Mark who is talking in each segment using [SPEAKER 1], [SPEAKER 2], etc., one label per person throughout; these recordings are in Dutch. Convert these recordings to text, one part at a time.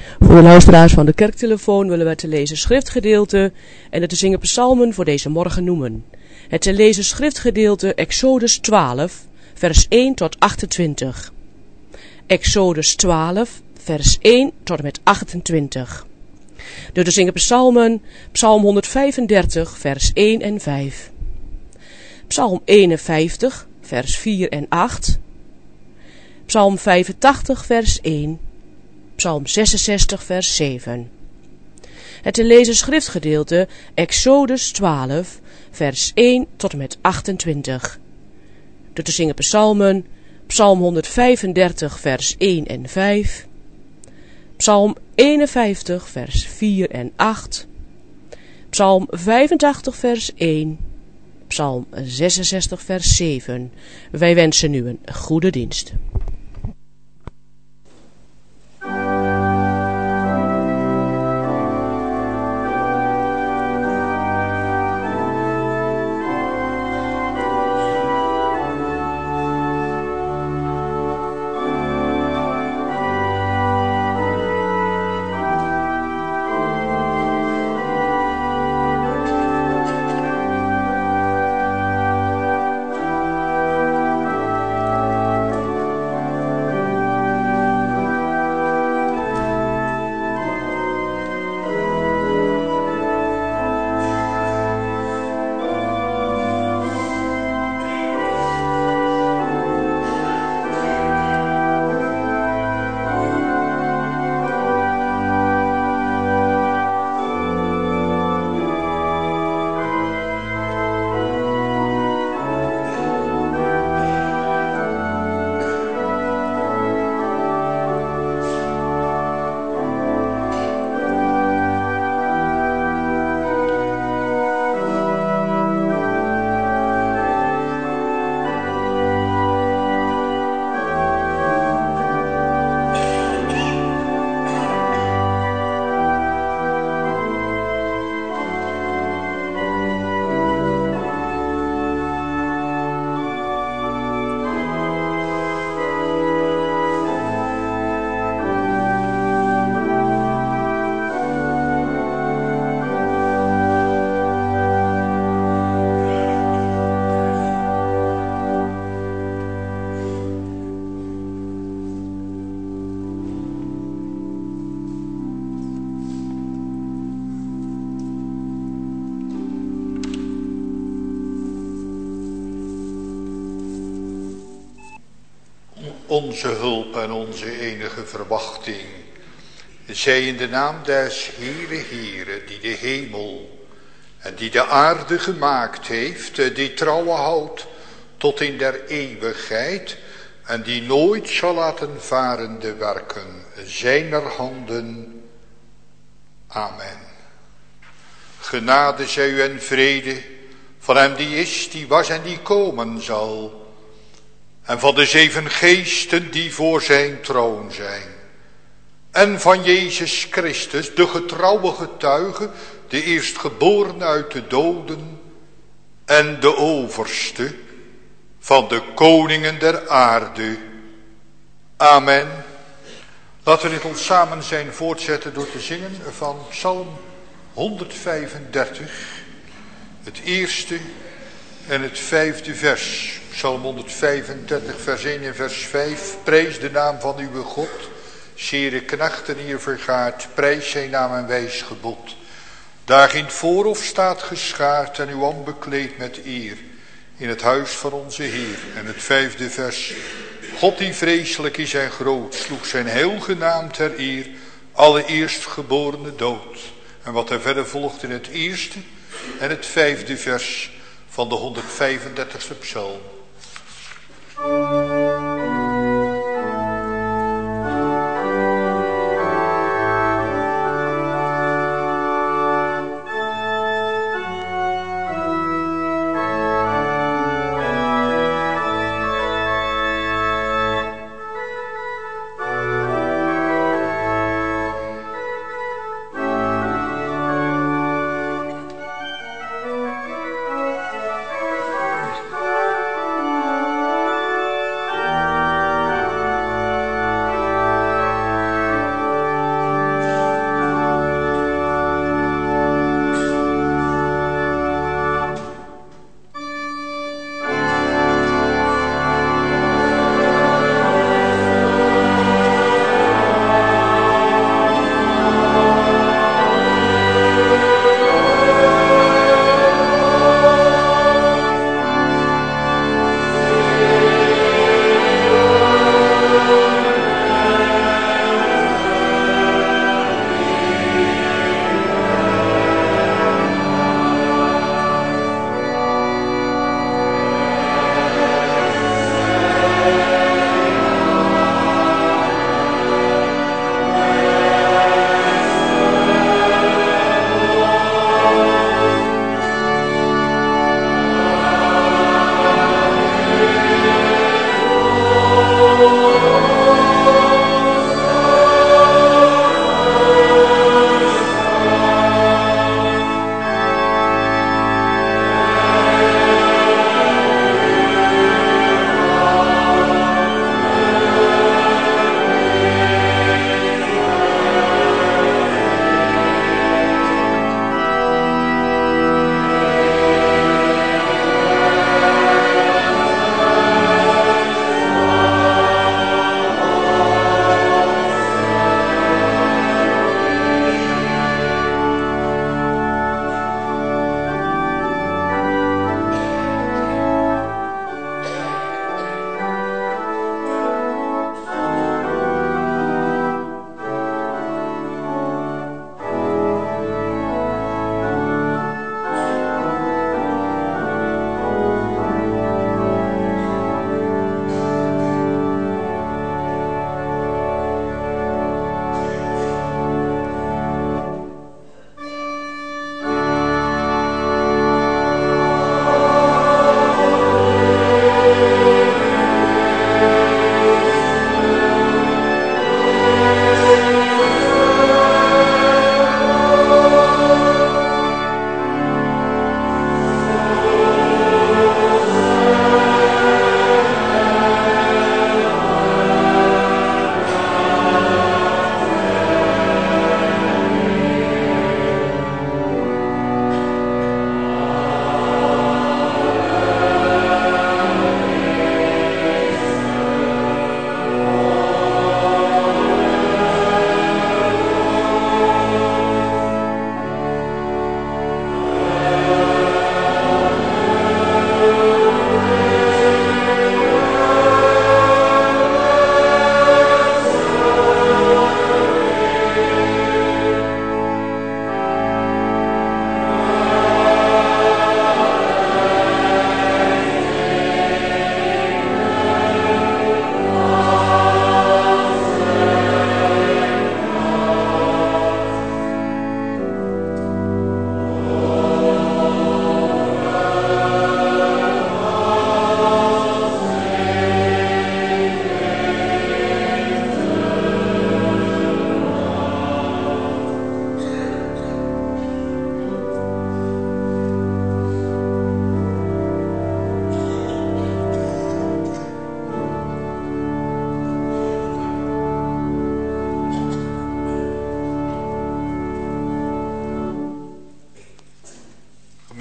[SPEAKER 1] Voor de luisteraars van de kerktelefoon willen we te lezen schriftgedeelte en het te zingen psalmen voor deze morgen noemen. Het te lezen schriftgedeelte Exodus 12, vers 1 tot 28. Exodus 12, vers 1 tot en met 28. De te zingen psalmen, psalm 135, vers 1 en 5. Psalm 51, vers 4 en 8. Psalm 85, vers 1. Psalm 66, vers 7. Het te lezen schriftgedeelte Exodus 12, vers 1 tot en met 28. De te zingen psalmen, psalm 135, vers 1 en 5. Psalm 51, vers 4 en 8. Psalm 85, vers 1. Psalm 66, vers 7. Wij wensen u een goede dienst.
[SPEAKER 2] Onze hulp en onze enige verwachting, zij in de naam des Heere, die de hemel en die de aarde gemaakt heeft, die trouwe houdt tot in der eeuwigheid en die nooit zal laten varen de werken zijner handen. Amen. Genade zij u en vrede van hem die is, die was en die komen zal, en van de 7 geesten die voor zijn troon zijn. En van Jezus Christus, de getrouwe getuige, de eerstgeboren uit de doden en de overste van de koningen der aarde. Amen. Laten we dit ons samen zijn voortzetten door te zingen van Psalm 135, het eerste en het 5e vers. Psalm 135, vers 1 en vers 5. Prijs de naam van uw God. Zere knechten hier vergaard. Prijs zijn naam en wijs gebod. Daar in het voorhof staat geschaard en uw hand bekleed met eer. In het huis van onze Heer. En het 5e vers. God die vreselijk is en groot. Sloeg zijn heilige naam ter eer. Alle eerstgeborene dood. En wat er verder volgt in het eerste en het 5e vers van de 135e psalm.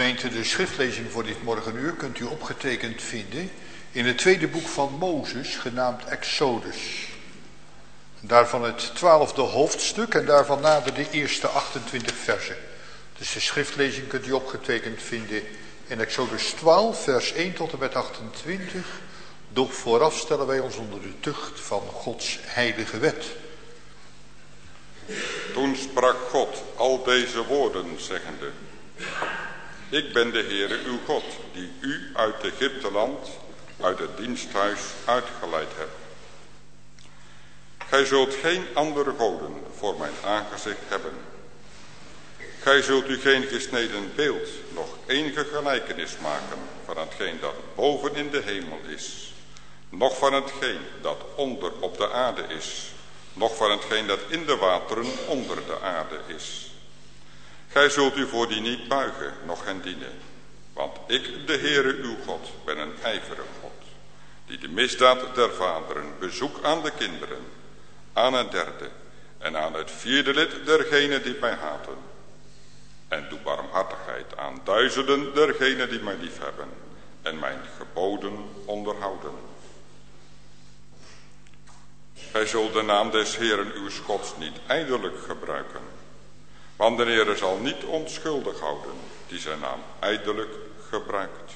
[SPEAKER 2] Gemeente, de schriftlezing voor dit morgenuur kunt u opgetekend vinden in het tweede boek van Mozes, genaamd Exodus. Daarvan het 12e hoofdstuk en daarvan nader de eerste 28 versen. Dus de schriftlezing kunt u opgetekend vinden in Exodus 12, vers 1 tot en met 28. Doch vooraf stellen wij ons onder de tucht van Gods heilige wet.
[SPEAKER 3] Toen sprak God al deze woorden, zeggende: Ik ben de Heere uw God, die u uit Egypteland, uit het diensthuis uitgeleid heb. Gij zult geen andere goden voor mijn aangezicht hebben. Gij zult u geen gesneden beeld, nog enige gelijkenis maken van hetgeen dat boven in de hemel is, noch van hetgeen dat onder op de aarde is, noch van hetgeen dat in de wateren onder de aarde is. Gij zult u voor die niet buigen, noch hen dienen. Want ik, de Heere uw God, ben een ijverig God, die de misdaad der vaderen bezoek aan de kinderen, aan het derde en aan het vierde lid dergenen die mij haten. En doe barmhartigheid aan duizenden dergenen die mij liefhebben en mijn geboden onderhouden. Gij zult de naam des Heeren uws Gods niet ijdelijk gebruiken. Want de Heere zal niet onschuldig houden die zijn naam ijdelijk gebruikt.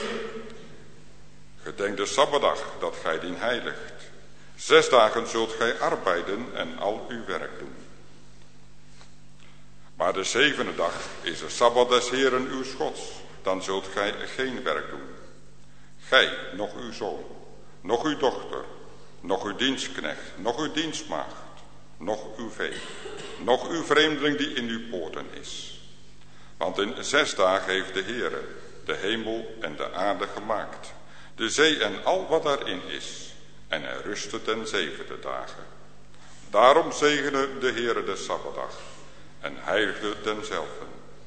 [SPEAKER 3] Gedenk de Sabbatdag dat gij dien heiligt. 6 dagen zult gij arbeiden en al uw werk doen. Maar de 7e dag is de Sabbat des Heeren uws Gods. Dan zult gij geen werk doen. Gij, noch uw zoon, noch uw dochter, noch uw dienstknecht, noch uw dienstmaagd, noch uw vee, noch uw vreemdeling die in uw poorten is. Want in 6 dagen heeft de Heere de hemel en de aarde gemaakt, de zee en al wat daarin is, en hij rustte ten 7e dagen. Daarom zegene de Heere de Sabbatdag en heiligde denzelfde.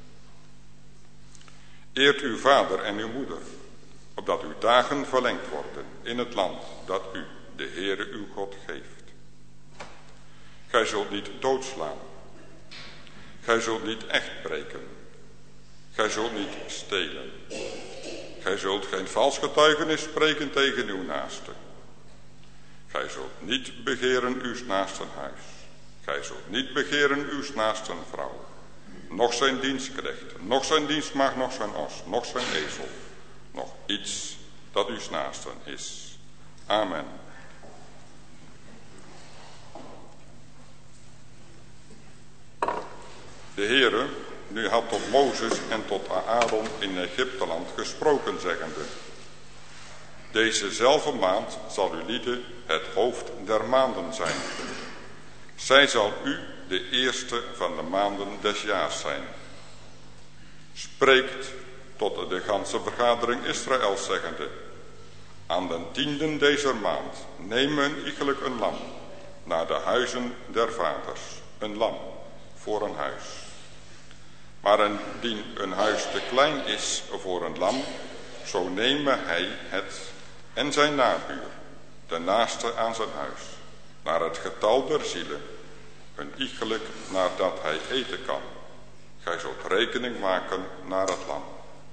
[SPEAKER 3] Eert uw vader en uw moeder, opdat uw dagen verlengd worden in het land dat u, de Heere uw God, geeft. Gij zult niet doodslaan. Gij zult niet echt breken. Gij zult niet stelen. Gij zult geen vals getuigenis spreken tegen uw naaste. Gij zult niet begeren uws naasten huis. Gij zult niet begeren uws naasten vrouw. Noch zijn dienstknecht, noch zijn dienstmaagd, noch zijn os, noch zijn ezel. Nog iets dat uws naasten is. Amen. De Heere nu had tot Mozes en tot Aaron in Egypteland gesproken, zeggende: Dezezelfde maand zal uw lieden het hoofd der maanden zijn. Zij zal u de eerste van de maanden des jaars zijn. Spreekt tot de ganse vergadering Israëls, zeggende: Aan den 10e dezer maand nemen iegelijk een lam naar de huizen der vaders, een lam voor een huis. Maar indien een huis te klein is voor een lam, zo nemen hij het en zijn nabuur, de naaste aan zijn huis, naar het getal der zielen, een iegelijk nadat hij eten kan. Gij zult rekening maken naar het lam.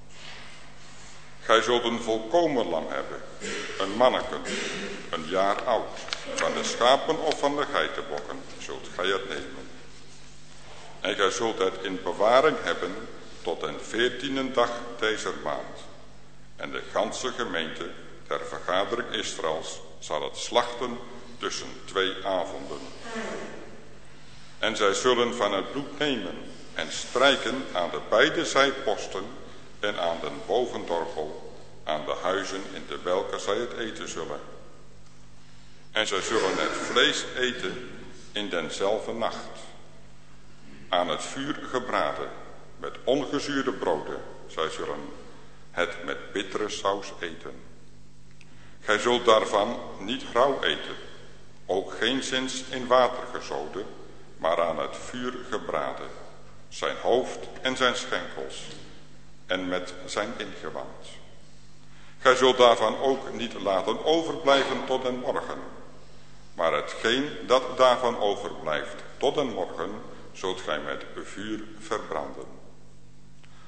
[SPEAKER 3] Gij zult een volkomen lam hebben, een manneken, een jaar oud. Van de schapen of van de geitenbokken zult gij het nemen. En gij zult het in bewaring hebben tot den 14e dag deze maand. En de ganse gemeente der vergadering Israëls zal het slachten tussen 2 avonden. En zij zullen van het bloed nemen en strijken aan de beide zijposten en aan den bovendorpel, aan de huizen in de welke zij het eten zullen. En zij zullen het vlees eten in denzelfde nacht, aan het vuur gebraden, met ongezuurde broden. Zij zullen het met bittere saus eten. Gij zult daarvan niet rauw eten, ook geenszins in water gezoden, maar aan het vuur gebraden, zijn hoofd en zijn schenkels, en met zijn ingewand. Gij zult daarvan ook niet laten overblijven tot den morgen, maar hetgeen dat daarvan overblijft tot den morgen, zult gij met vuur verbranden.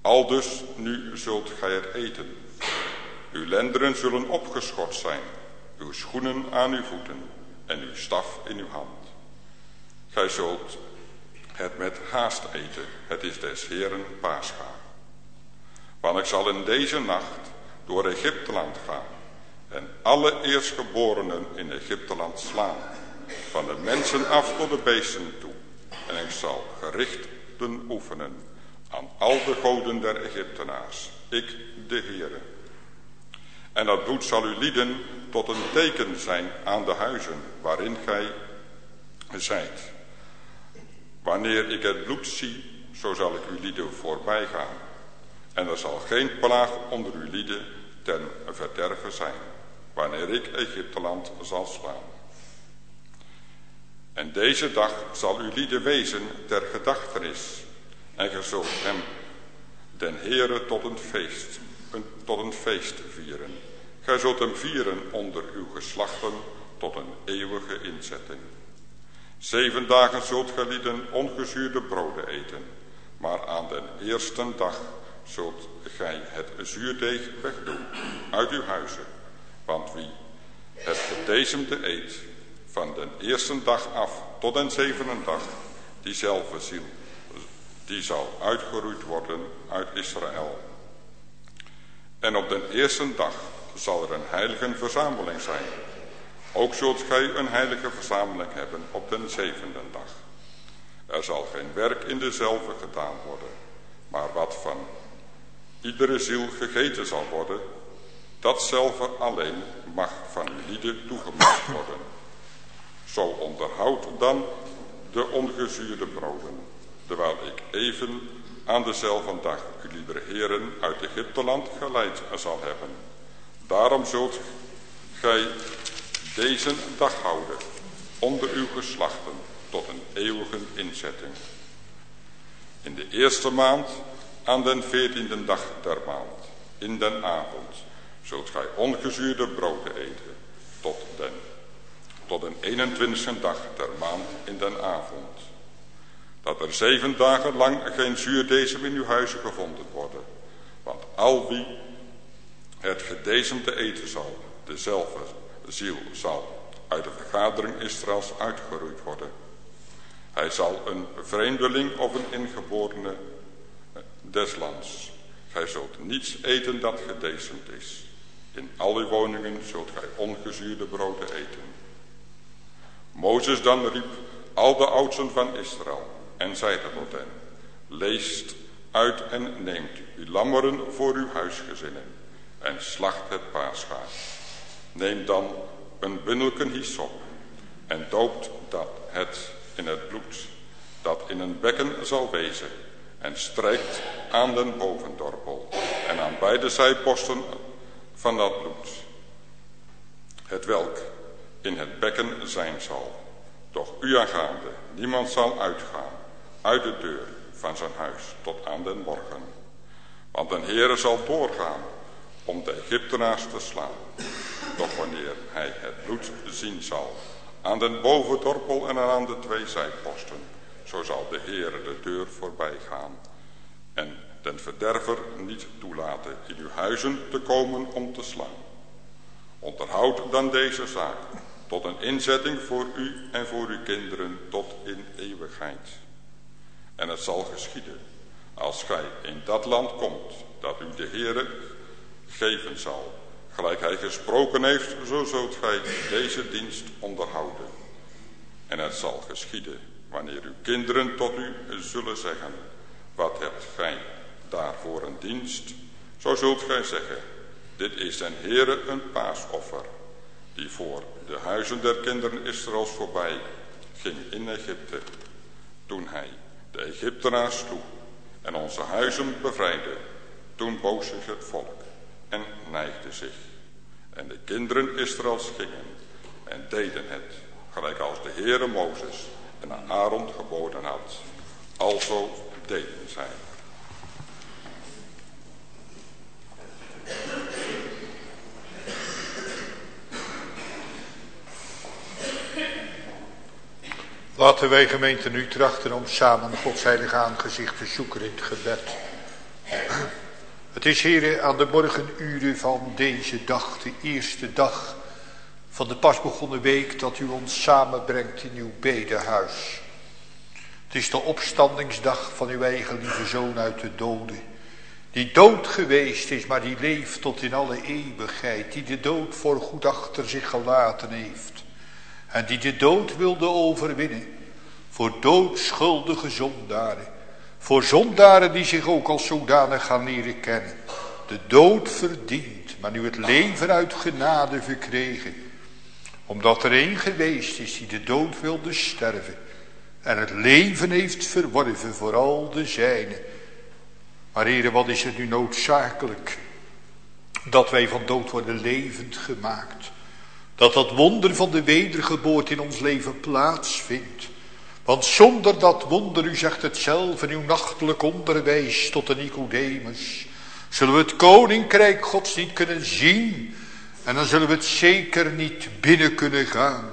[SPEAKER 3] Aldus nu zult gij het eten. Uw lendenen zullen opgeschort zijn, uw schoenen aan uw voeten en uw staf in uw hand. Gij zult het met haast eten, het is des Heeren Pascha. Want ik zal in deze nacht door Egypteland gaan en alle eerstgeborenen in Egypteland slaan, van de mensen af tot de beesten toe. En ik zal gerichten oefenen aan al de goden der Egyptenaars, ik de Heere. En dat bloed zal u lieden tot een teken zijn aan de huizen waarin gij zijt. Wanneer ik het bloed zie, zo zal ik uw lieden voorbij gaan. En er zal geen plaag onder uw lieden ten verderve zijn, wanneer ik Egypteland zal slaan. En deze dag zal uw lieden wezen ter gedachtenis. En ge zult hem, den Heere, tot een feest vieren. Gij zult hem vieren onder uw geslachten tot een eeuwige inzetting. 7 dagen zult gij lieden ongezuurde broden eten, maar aan den eerste dag zult gij het zuurdeeg wegdoen uit uw huizen. Want wie het gedezemde eet, van den eerste dag af tot den 7e dag, diezelfde ziel, die zal uitgeroeid worden uit Israël. En op den eerste dag zal er een heilige verzameling zijn. Ook zult gij een heilige verzameling hebben op den 7e dag. Er zal geen werk in dezelfde gedaan worden, maar wat van iedere ziel gegeten zal worden, datzelfde alleen mag van uw lieden toegemaakt worden. Zo onderhoud dan de ongezuurde broden, terwijl ik even aan dezelfde dag uw lieve heren uit Egypteland geleid zal hebben. Daarom zult gij deze dag houden onder uw geslachten tot een eeuwige inzetting. In de eerste maand, aan den 14e dag der maand, in den avond, zult gij ongezuurde broden eten tot den 21e dag der maand in den avond. Dat er 7 dagen lang geen zuurdezem in uw huizen gevonden worden. Want al wie het gedezemde eten zal, dezelfde ziel zal uit de vergadering Israëls uitgeroeid worden. Hij zal een vreemdeling of een ingeborene des lands. Gij zult niets eten dat gedezemd is. In al uw woningen zult gij ongezuurde broden eten. Mozes dan riep al de oudsten van Israël en zeide tot hen: leest uit en neemt uw lammeren voor uw huisgezinnen en slacht het paascha. Neem dan een bundelken hyssop en doopt dat het in het bloed dat in een bekken zal wezen en strijkt aan den bovendorpel en aan beide zijposten van dat bloed, het welk in het bekken zijn zal. Doch u aangaande, niemand zal uitgaan uit de deur van zijn huis tot aan den morgen. Want de Heere zal doorgaan om de Egyptenaars te slaan. Doch wanneer hij het bloed zien zal aan den bovendorpel en aan de 2 zijposten, zo zal de Heere de deur voorbij gaan en den verderver niet toelaten in uw huizen te komen om te slaan. Onderhoud dan deze zaak tot een inzetting voor u en voor uw kinderen tot in eeuwigheid. En het zal geschieden, als gij in dat land komt, dat u de Heere geven zal, gelijk hij gesproken heeft, zo zult gij deze dienst onderhouden. En het zal geschieden, wanneer uw kinderen tot u zullen zeggen: wat hebt gij daarvoor een dienst? Zo zult gij zeggen: dit is den Heere een paasoffer, die voor de huizen der kinderen Israëls voorbij ging in Egypte, toen hij de Egyptenaars sloeg en onze huizen bevrijdde. Toen boog zich het volk en neigde zich. En de kinderen Israëls gingen en deden het, gelijk als de Heere Mozes en aan Aaron geboden had. Alzo deden zij.
[SPEAKER 2] Laten wij gemeente nu trachten om samen Gods heilige aangezicht te zoeken in het gebed. Het is, heren, aan de morgenuren van deze dag, de eerste dag van de pas begonnen week, dat u ons samenbrengt in uw bedehuis. Het is de opstandingsdag van uw eigen lieve zoon uit de doden, die dood geweest is, maar die leeft tot in alle eeuwigheid, die de dood voor goed achter zich gelaten heeft en die de dood wilde overwinnen voor doodschuldige zondaren. Voor zondaren die zich ook als zodanig gaan leren kennen. De dood verdient, maar nu het leven uit genade verkregen. Omdat er één geweest is die de dood wilde sterven. En het leven heeft verworven voor al de zijnen. Maar heren, wat is het nu noodzakelijk? Dat wij van dood worden levend gemaakt. Dat wonder van de wedergeboorte in ons leven plaatsvindt. Want zonder dat wonder, u zegt het zelf in uw nachtelijk onderwijs tot de Nicodemus, zullen we het koninkrijk Gods niet kunnen zien. En dan zullen we het zeker niet binnen kunnen gaan.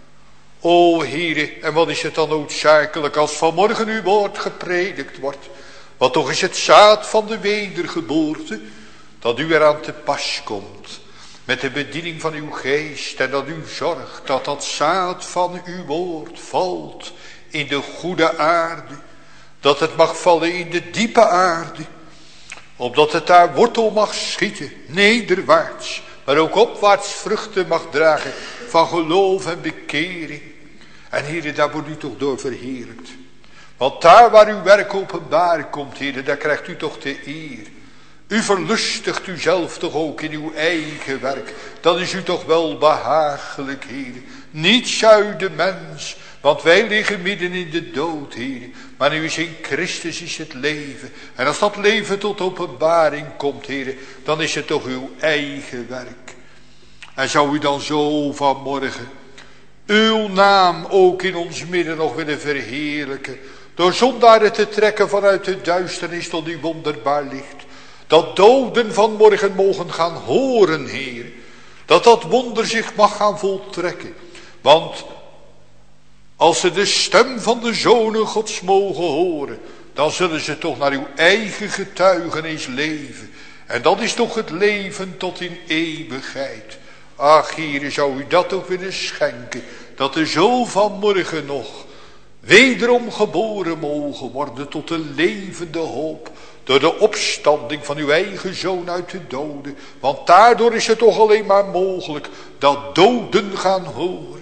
[SPEAKER 2] O Heere, en wat is het dan noodzakelijk als vanmorgen uw woord gepredikt wordt. Want toch is het zaad van de wedergeboorte, dat u eraan te pas komt. Met de bediening van uw geest en dat u zorgt dat dat zaad van uw woord valt in de goede aarde, dat het mag vallen in de diepe aarde, opdat het daar wortel mag schieten, nederwaarts, maar ook opwaarts vruchten mag dragen van geloof en bekering. En Heere, daar wordt u toch door verheerlijkt. Want daar waar uw werk openbaar komt, Heere, daar krijgt u toch de eer. U verlustigt uzelf toch ook in uw eigen werk. Dat is u toch wel behagelijk, Heere. Niet zou de mens, want wij liggen midden in de dood, Heer. Maar nu is in Christus is het leven. En als dat leven tot openbaring komt, Heer, dan is het toch uw eigen werk. En zou u dan zo vanmorgen uw naam ook in ons midden nog willen verheerlijken. Door zondaren te trekken vanuit de duisternis tot uw wonderbaar licht. Dat doden vanmorgen mogen gaan horen, Heer. Dat wonder zich mag gaan voltrekken. Want als ze de stem van de zonen Gods mogen horen, dan zullen ze toch naar uw eigen getuigenis leven. En dat is toch het leven tot in eeuwigheid. Ach, Heere, zou u dat ook willen schenken, dat er zo vanmorgen nog wederom geboren mogen worden tot een levende hoop, door de opstanding van uw eigen zoon uit de doden. Want daardoor is het toch alleen maar mogelijk dat doden gaan horen.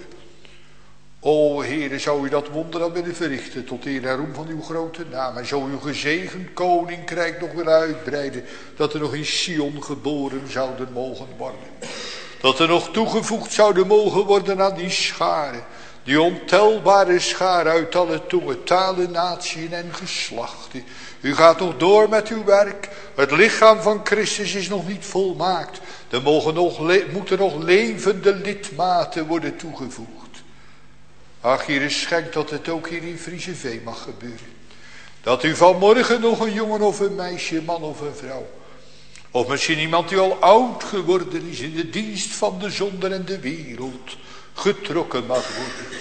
[SPEAKER 2] O Heere, zou u dat wonder dan willen verrichten tot eer en roem van uw grote naam. En zou uw gezegend koninkrijk nog willen uitbreiden, dat er nog in Sion geboren zouden mogen worden. Dat er nog toegevoegd zouden mogen worden aan die scharen. Die ontelbare scharen uit alle tongen, talen, natieën en geslachten. U gaat nog door met uw werk. Het lichaam van Christus is nog niet volmaakt. Er moeten nog levende lidmaten worden toegevoegd. Ach, Heere, schenk dat het ook hier in Vriezeveen mag gebeuren. Dat u vanmorgen nog een jongen of een meisje, een man of een vrouw, of misschien iemand die al oud geworden is in de dienst van de zonde en de wereld, getrokken mag worden.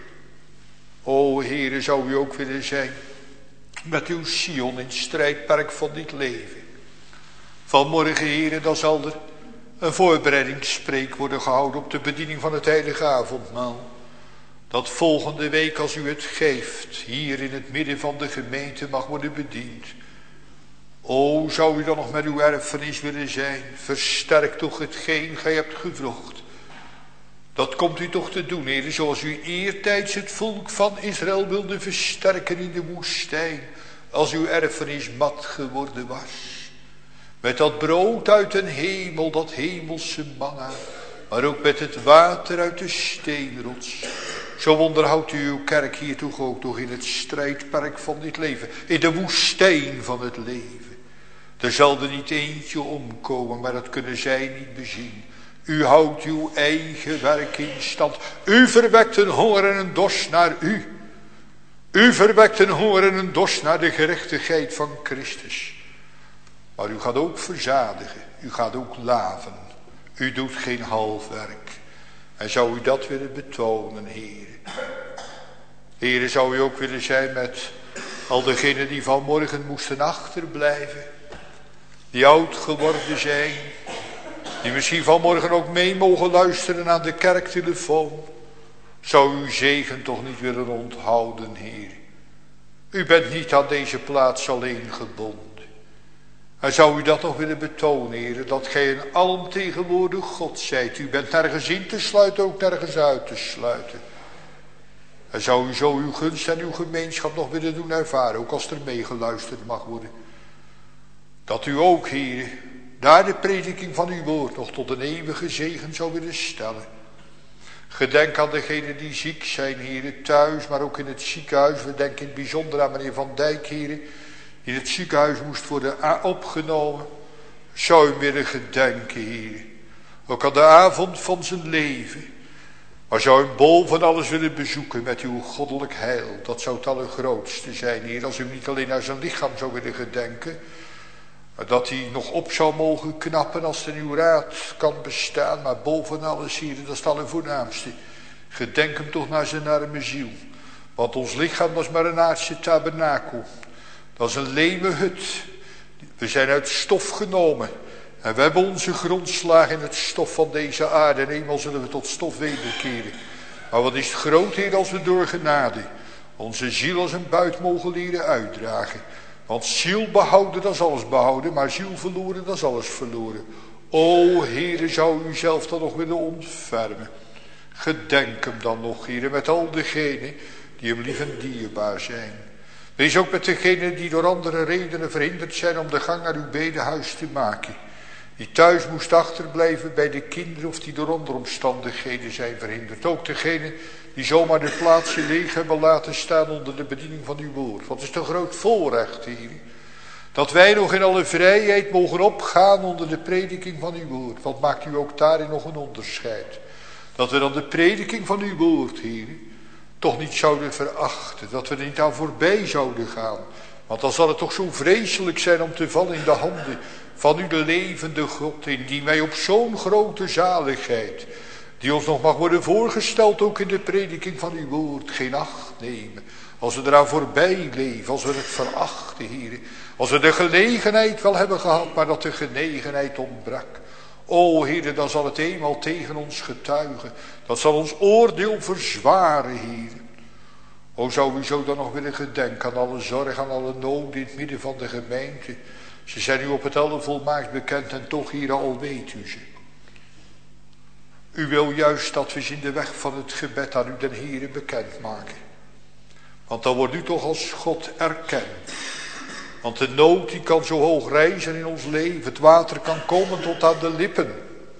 [SPEAKER 2] O Heere, zou u ook willen zijn met uw Sion in het strijdperk van dit leven. Vanmorgen, Heere, dan zal er een voorbereidingsspreek worden gehouden op de bediening van het heilige avondmaal. Dat volgende week, als u het geeft, hier in het midden van de gemeente mag worden bediend. O, zou u dan nog met uw erfenis willen zijn? Versterk toch hetgeen gij hebt gevrocht. Dat komt u toch te doen, Heer, zoals u eertijds het volk van Israël wilde versterken in de woestijn, als uw erfenis mat geworden was. Met dat brood uit de hemel, dat hemelse manna, maar ook met het water uit de steenrots. Zo onderhoudt u uw kerk hier toch ook nog in het strijdperk van dit leven, in de woestijn van het leven. Er zal er niet eentje omkomen, maar dat kunnen zij niet bezien. U houdt uw eigen werk in stand. U verwekt een honger en een dorst naar u. U verwekt een honger en een dorst naar de gerechtigheid van Christus. Maar u gaat ook verzadigen. U gaat ook laven. U doet geen half werk. En zou u dat willen betonen, Heer? Heer, zou u ook willen zijn met al degenen die vanmorgen moesten achterblijven. die oud geworden zijn, die misschien vanmorgen ook mee mogen luisteren aan de kerktelefoon, zou uw zegen toch niet willen onthouden, Heer. U bent niet aan deze plaats alleen gebonden. En zou u dat nog willen betonen, Heer, dat gij een alomtegenwoordig God zijt. U bent nergens in te sluiten, ook nergens uit te sluiten. En zou u zo uw gunst en uw gemeenschap nog willen doen ervaren, ook als er meegeluisterd mag worden. Dat u ook, Heer, daar de prediking van uw woord nog tot een eeuwige zegen zou willen stellen. Gedenk aan degenen die ziek zijn, Heer, thuis, maar ook in het ziekenhuis. We denken in het bijzonder aan meneer Van Dijk, Heer, die in het ziekenhuis moest worden opgenomen. Zou u willen gedenken, Heer. Ook aan de avond van zijn leven. Maar zou u boven alles willen bezoeken met uw goddelijk heil. Dat zou het allergrootste zijn, Heer. Als u niet alleen naar zijn lichaam zou willen gedenken. Maar dat hij nog op zou mogen knappen als er uw raad kan bestaan. Maar boven alles, Heer, dat is het allervoornaamste. Gedenk hem toch naar zijn arme ziel. Want ons lichaam was maar een aardse tabernakel. Dat is een leme hut. We zijn uit stof genomen. En we hebben onze grondslagen in het stof van deze aarde. En eenmaal zullen we tot stof wederkeren. Maar wat is het groot, Heer, als we door genade onze ziel als een buit mogen leren uitdragen. Want ziel behouden, dat is alles behouden. Maar ziel verloren, dat is alles verloren. O, Heere, zou u zelf dan nog willen ontfermen. Gedenk hem dan nog, Heere, met al degenen die hem lief en dierbaar zijn. Wees ook met degenen die door andere redenen verhinderd zijn om de gang naar uw bedehuis te maken. Die thuis moest achterblijven bij de kinderen of die door andere omstandigheden zijn verhinderd. Ook degenen die zomaar de plaatsen leeg hebben laten staan onder de bediening van uw woord. Wat is het een groot voorrecht, Heer. Dat wij nog in alle vrijheid mogen opgaan onder de prediking van uw woord. Wat maakt u ook daarin nog een onderscheid? Dat we dan de prediking van uw woord, Heer, toch niet zouden verachten. Dat we er niet aan voorbij zouden gaan. Want dan zal het toch zo vreselijk zijn om te vallen in de handen van u, de levende God, indien wij op zo'n grote zaligheid, die ons nog mag worden voorgesteld ook in de prediking van uw woord, geen acht nemen. Als we eraan voorbij leven, als we het verachten, Heer. Als we de gelegenheid wel hebben gehad, maar dat de genegenheid ontbrak. O, Heer, dan zal het eenmaal tegen ons getuigen. Dat zal ons oordeel verzwaren, Heer. O, zou u zo dan nog willen gedenken aan alle zorg, aan alle noden in het midden van de gemeente. Ze zijn u op het volmaakt bekend en toch, Heer, al weet u ze. U wil juist dat we ze in de weg van het gebed aan u den Heere bekend maken. Want dan wordt u toch als God erkend. Want de nood die kan zo hoog rijzen in ons leven. Het water kan komen tot aan de lippen.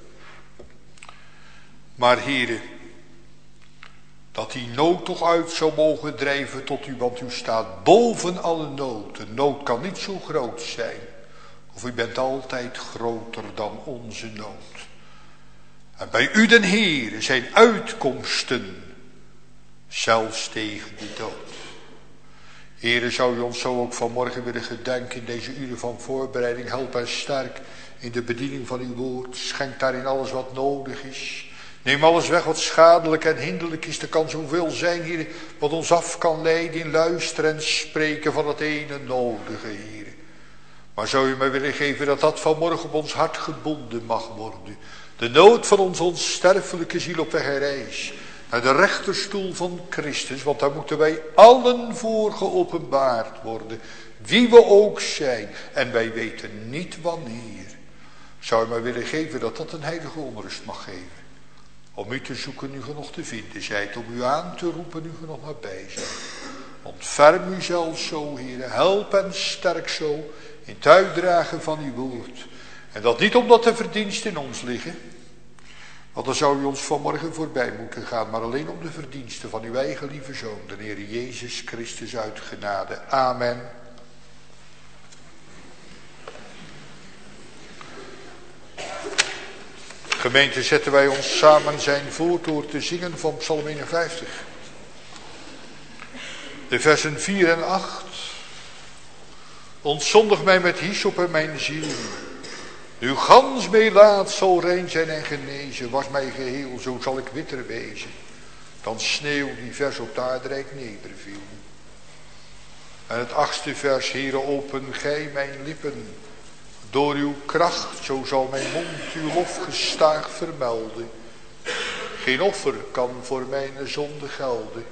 [SPEAKER 2] Maar Heere, dat die nood toch uit zou mogen drijven tot u. Want u staat boven alle nood. De nood kan niet zo groot zijn. Of u bent altijd groter dan onze nood. En bij u den Heere zijn uitkomsten. Zelfs tegen de dood. Heere, zou u ons zo ook vanmorgen willen gedenken in deze uren van voorbereiding. Help en sterk in de bediening van uw woord. Schenk daarin alles wat nodig is. Neem alles weg wat schadelijk en hinderlijk is. Er kan zoveel zijn, Heer, wat ons af kan leiden in luisteren en spreken van het ene nodige, Heer. Maar zou u mij willen geven dat dat vanmorgen op ons hart gebonden mag worden. De nood van onze onsterfelijke ziel op weg en reis. Naar de rechterstoel van Christus. Want daar moeten wij allen voor geopenbaard worden. Wie we ook zijn. En wij weten niet wanneer. Zou u mij willen geven dat dat een heilige onrust mag geven. Om u te zoeken nu ge nog te vinden zijt. Om u aan te roepen nu ge nog nabij zijt. Ontferm u zelf zo, Heer. Help en sterk zo. In het uitdragen van uw woord. En dat niet omdat de verdiensten in ons liggen. Want dan zou u ons vanmorgen voorbij moeten gaan. Maar alleen om de verdiensten van uw eigen lieve Zoon. De Heer Jezus Christus uit genade. Amen. Gemeente, zetten wij ons samen zijn voort door te zingen van Psalm 51. De versen 4 en 8. Ontzondig mij met hyssop en mijn ziel. Uw gans meelaat zal rein zijn en genezen. Was mij geheel, zo zal ik witter wezen. Dan sneeuw die vers op de aardrijk nederviel. En het 8e vers. Heere, open gij mijn lippen. Door uw kracht, zo zal mijn mond uw lof gestaag vermelden. Geen offer kan voor mijn zonde gelden.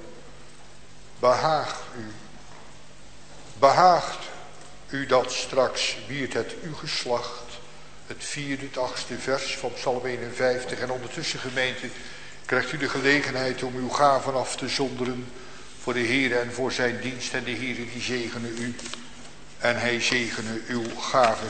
[SPEAKER 2] Behaagt u dat straks wiert het uw geslacht. Het 4e, het 8e vers van Psalm 51. En ondertussen, gemeente, krijgt u de gelegenheid om uw gaven af te zonderen voor de Heere en voor zijn dienst. En de Heere die zegene u en hij zegene uw gaven.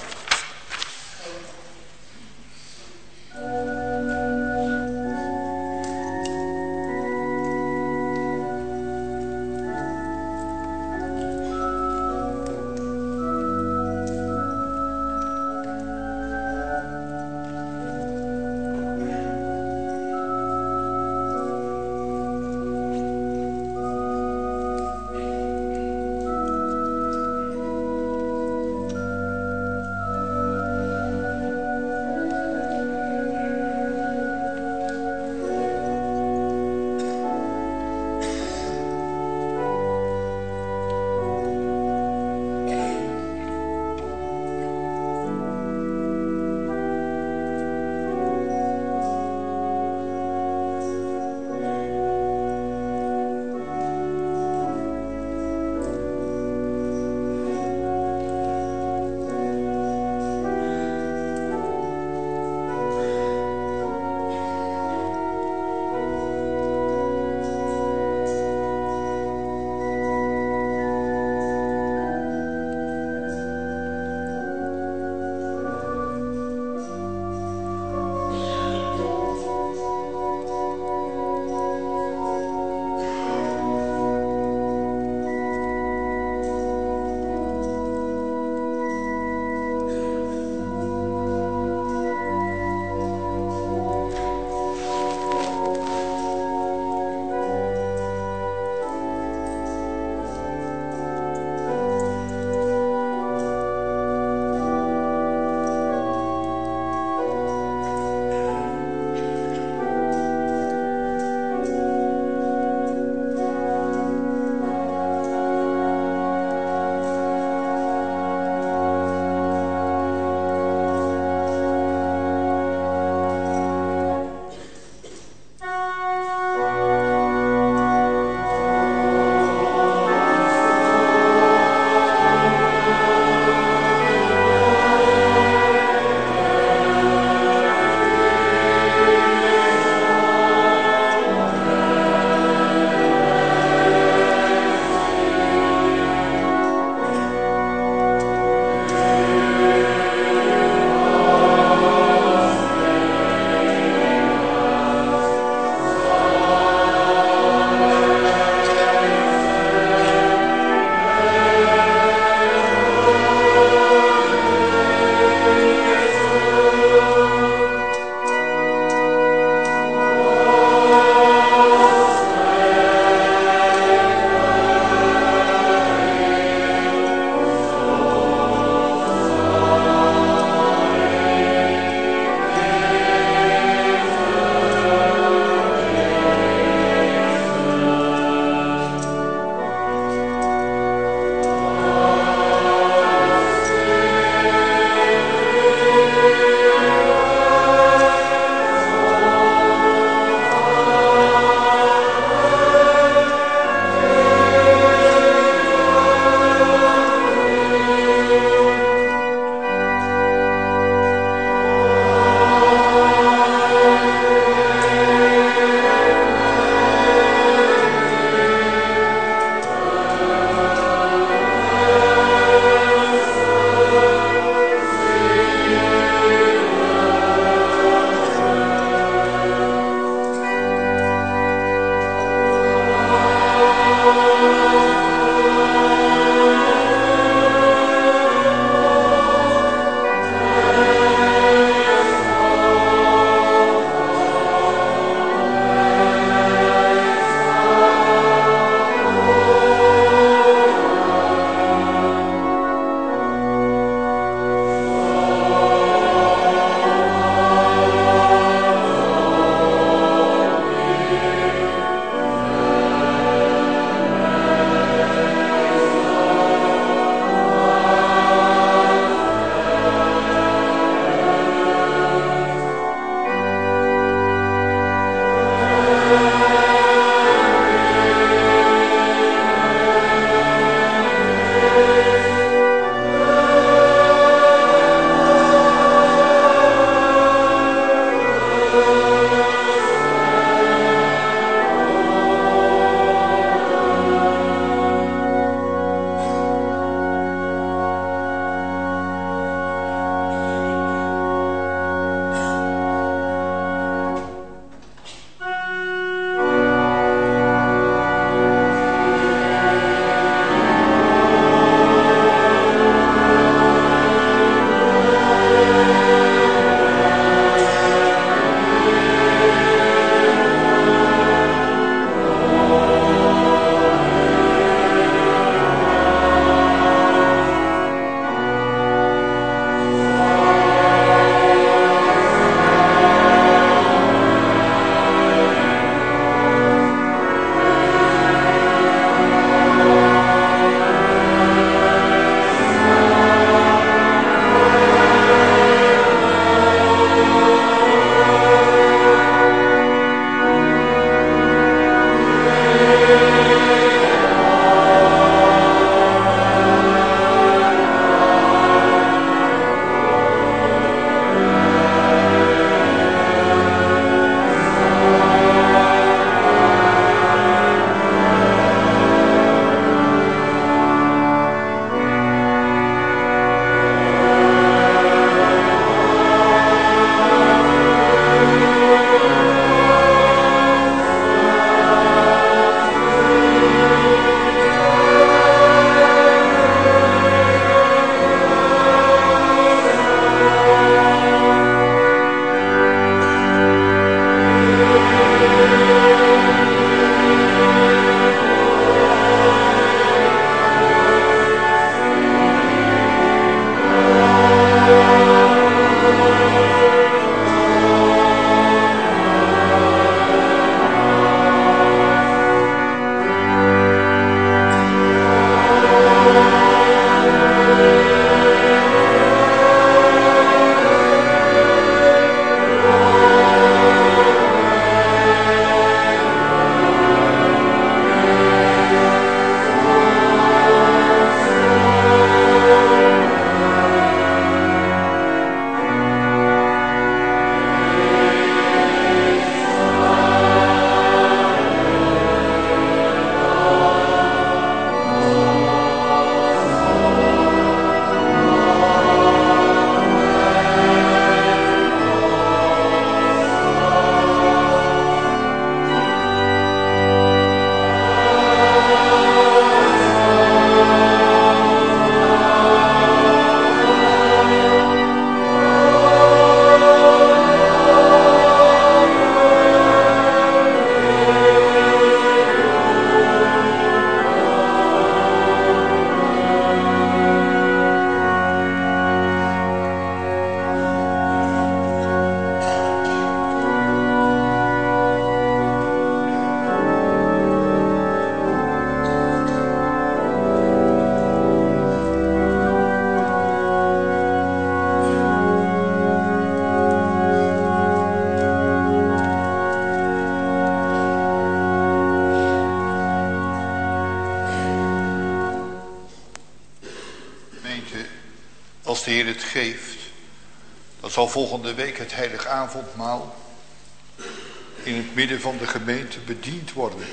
[SPEAKER 2] gemeente, als de Heer het geeft, dan zal volgende week het heilig avondmaal in het midden van de gemeente bediend worden.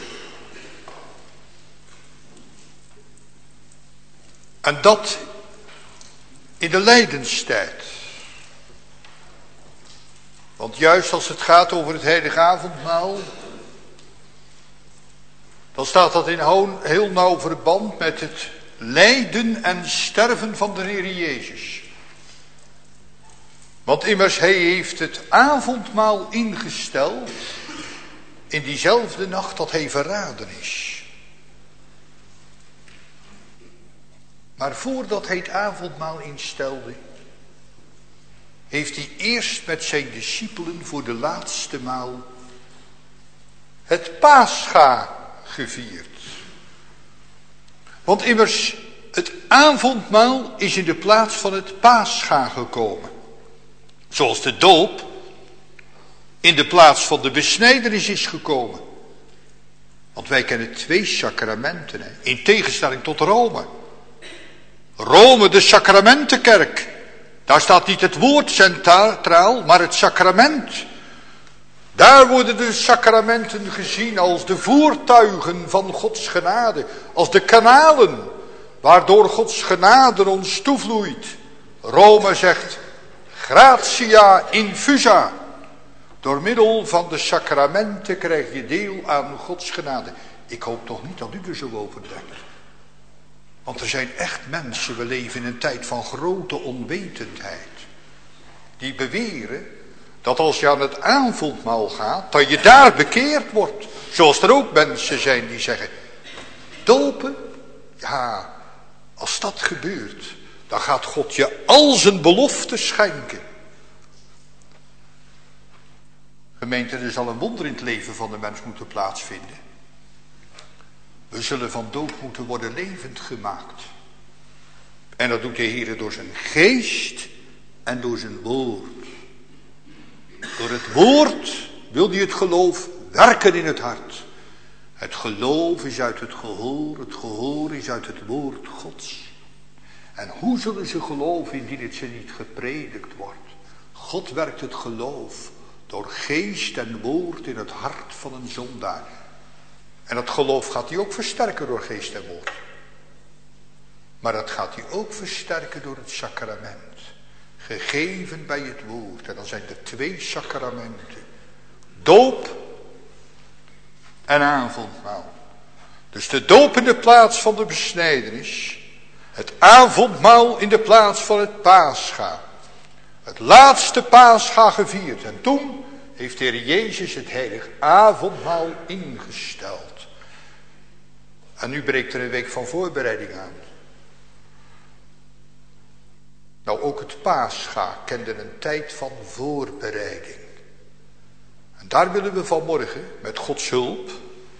[SPEAKER 2] En dat in de lijdenstijd. Want juist als het gaat over het heilige avondmaal, dan staat dat in heel nauw verband met het lijden en sterven van de Heer Jezus. Want immers hij heeft het avondmaal ingesteld in diezelfde nacht dat hij verraden is. Maar voordat hij het avondmaal instelde, heeft hij eerst met zijn discipelen voor de laatste maal het Pascha gevierd. Want immers het avondmaal is in de plaats van het Pascha gekomen. Zoals de doop in de plaats van de besnijdenis is gekomen. Want wij kennen 2 sacramenten, in tegenstelling tot Rome. Rome, de sacramentenkerk. Daar staat niet het woord centraal, maar het sacrament. Daar worden de sacramenten gezien als de voertuigen van Gods genade. Als de kanalen waardoor Gods genade ons toevloeit. Rome zegt gratia infusa. Door middel van de sacramenten krijg je deel aan Gods genade. Ik hoop toch niet dat u er zo over denkt. Want er zijn echt mensen, we leven in een tijd van grote onwetendheid. Die beweren dat als je aan het avondmaal gaat, dat je daar bekeerd wordt. Zoals er ook mensen zijn die zeggen, dopen, ja, als dat gebeurt, dan gaat God je al zijn beloften schenken. Gemeente, er zal een wonder in het leven van de mens moeten plaatsvinden. We zullen van dood moeten worden levend gemaakt. En dat doet de Heer door zijn geest en door zijn woord. Door het woord wil hij het geloof werken in het hart. Het geloof is uit het gehoor is uit het woord Gods. En hoe zullen ze geloven indien het ze niet gepredikt wordt? God werkt het geloof door geest en woord in het hart van een zondaar. En dat geloof gaat hij ook versterken door geest en woord. Maar dat gaat hij ook versterken door het sacrament. Gegeven bij het woord. En dan zijn er 2 sacramenten. Doop en avondmaal. Dus de doop in de plaats van de besnijdenis. Het avondmaal in de plaats van het Pascha. Het laatste Pascha gevierd. En toen heeft de Heer Jezus het heilig avondmaal ingesteld. En nu breekt er een week van voorbereiding aan. Nou, ook het Pascha kende een tijd van voorbereiding. En daar willen we vanmorgen, met Gods hulp,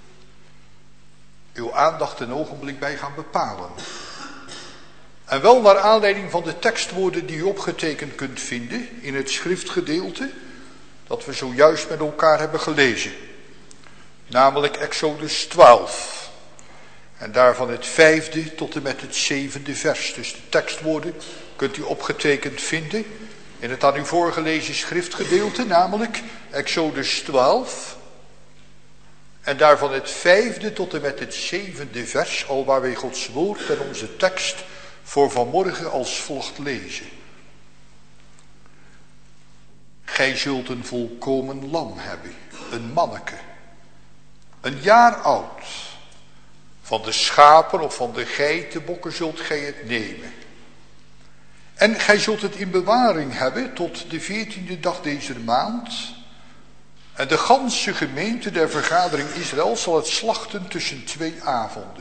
[SPEAKER 2] uw aandacht een ogenblik bij gaan bepalen. En wel naar aanleiding van de tekstwoorden die u opgetekend kunt vinden in het schriftgedeelte dat we zojuist met elkaar hebben gelezen. Namelijk Exodus 12. En daarvan het 5e tot en met het 7e vers. Dus de tekstwoorden kunt u opgetekend vinden in het aan u voorgelezen schriftgedeelte, namelijk Exodus 12. En daarvan het 5e tot en met het 7e vers, alwaar wij Gods woord en onze tekst voor vanmorgen als volgt lezen. Gij zult een volkomen lam hebben, een manneke, een jaar oud. Van de schapen of van de geitenbokken zult gij het nemen. En gij zult het in bewaring hebben tot de 14e dag deze maand. En de ganse gemeente der vergadering Israël zal het slachten tussen 2 avonden.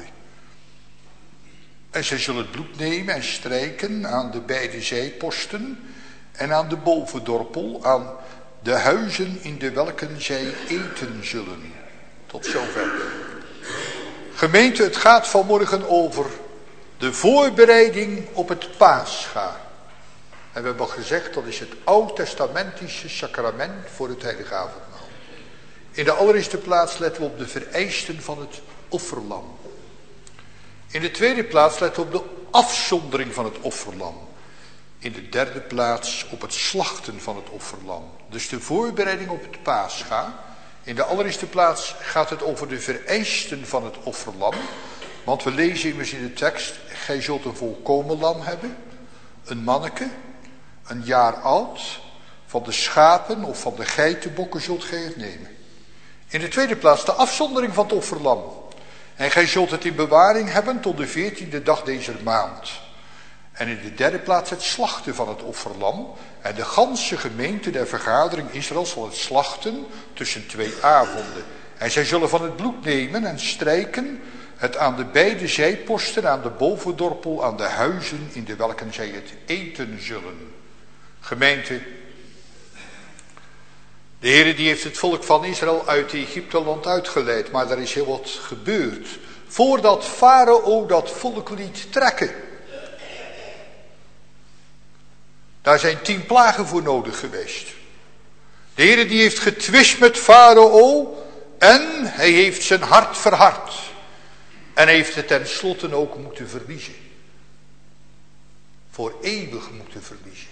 [SPEAKER 2] En zij zullen het bloed nemen en strijken aan de beide zijposten en aan de bovendorpel, aan de huizen in de welken zij eten zullen. Tot zover. Gemeente, het gaat vanmorgen over de voorbereiding op het Pascha. En we hebben gezegd, dat is het oud-testamentische sacrament voor het heilige avondmaal. In de allereerste plaats letten we op de vereisten van het offerlam. In de tweede plaats letten we op de afzondering van het offerlam. In de derde plaats op het slachten van het offerlam. Dus de voorbereiding op het Pascha. In de allereerste plaats gaat het over de vereisten van het offerlam. Want we lezen immers in de tekst, gij zult een volkomen lam hebben. Een manneke, een jaar oud. Van de schapen of van de geitenbokken zult gij het nemen. In de tweede plaats de afzondering van het offerlam. En gij zult het in bewaring hebben tot de 14e dag deze maand. En in de derde plaats het slachten van het offerlam. En de ganse gemeente der vergadering Israël zal het slachten tussen 2 avonden. En zij zullen van het bloed nemen en strijken het aan de beide zijposten, aan de bovendorpel, aan de huizen in de welken zij het eten zullen. Gemeente, de Heere die heeft het volk van Israël uit Egypteland uitgeleid, maar er is heel wat gebeurd. Voordat Farao dat volk liet trekken. Daar zijn 10 plagen voor nodig geweest. De Heere die heeft getwist met Farao en hij heeft zijn hart verhard. En heeft het tenslotte ook moeten verliezen. Voor eeuwig moeten verliezen.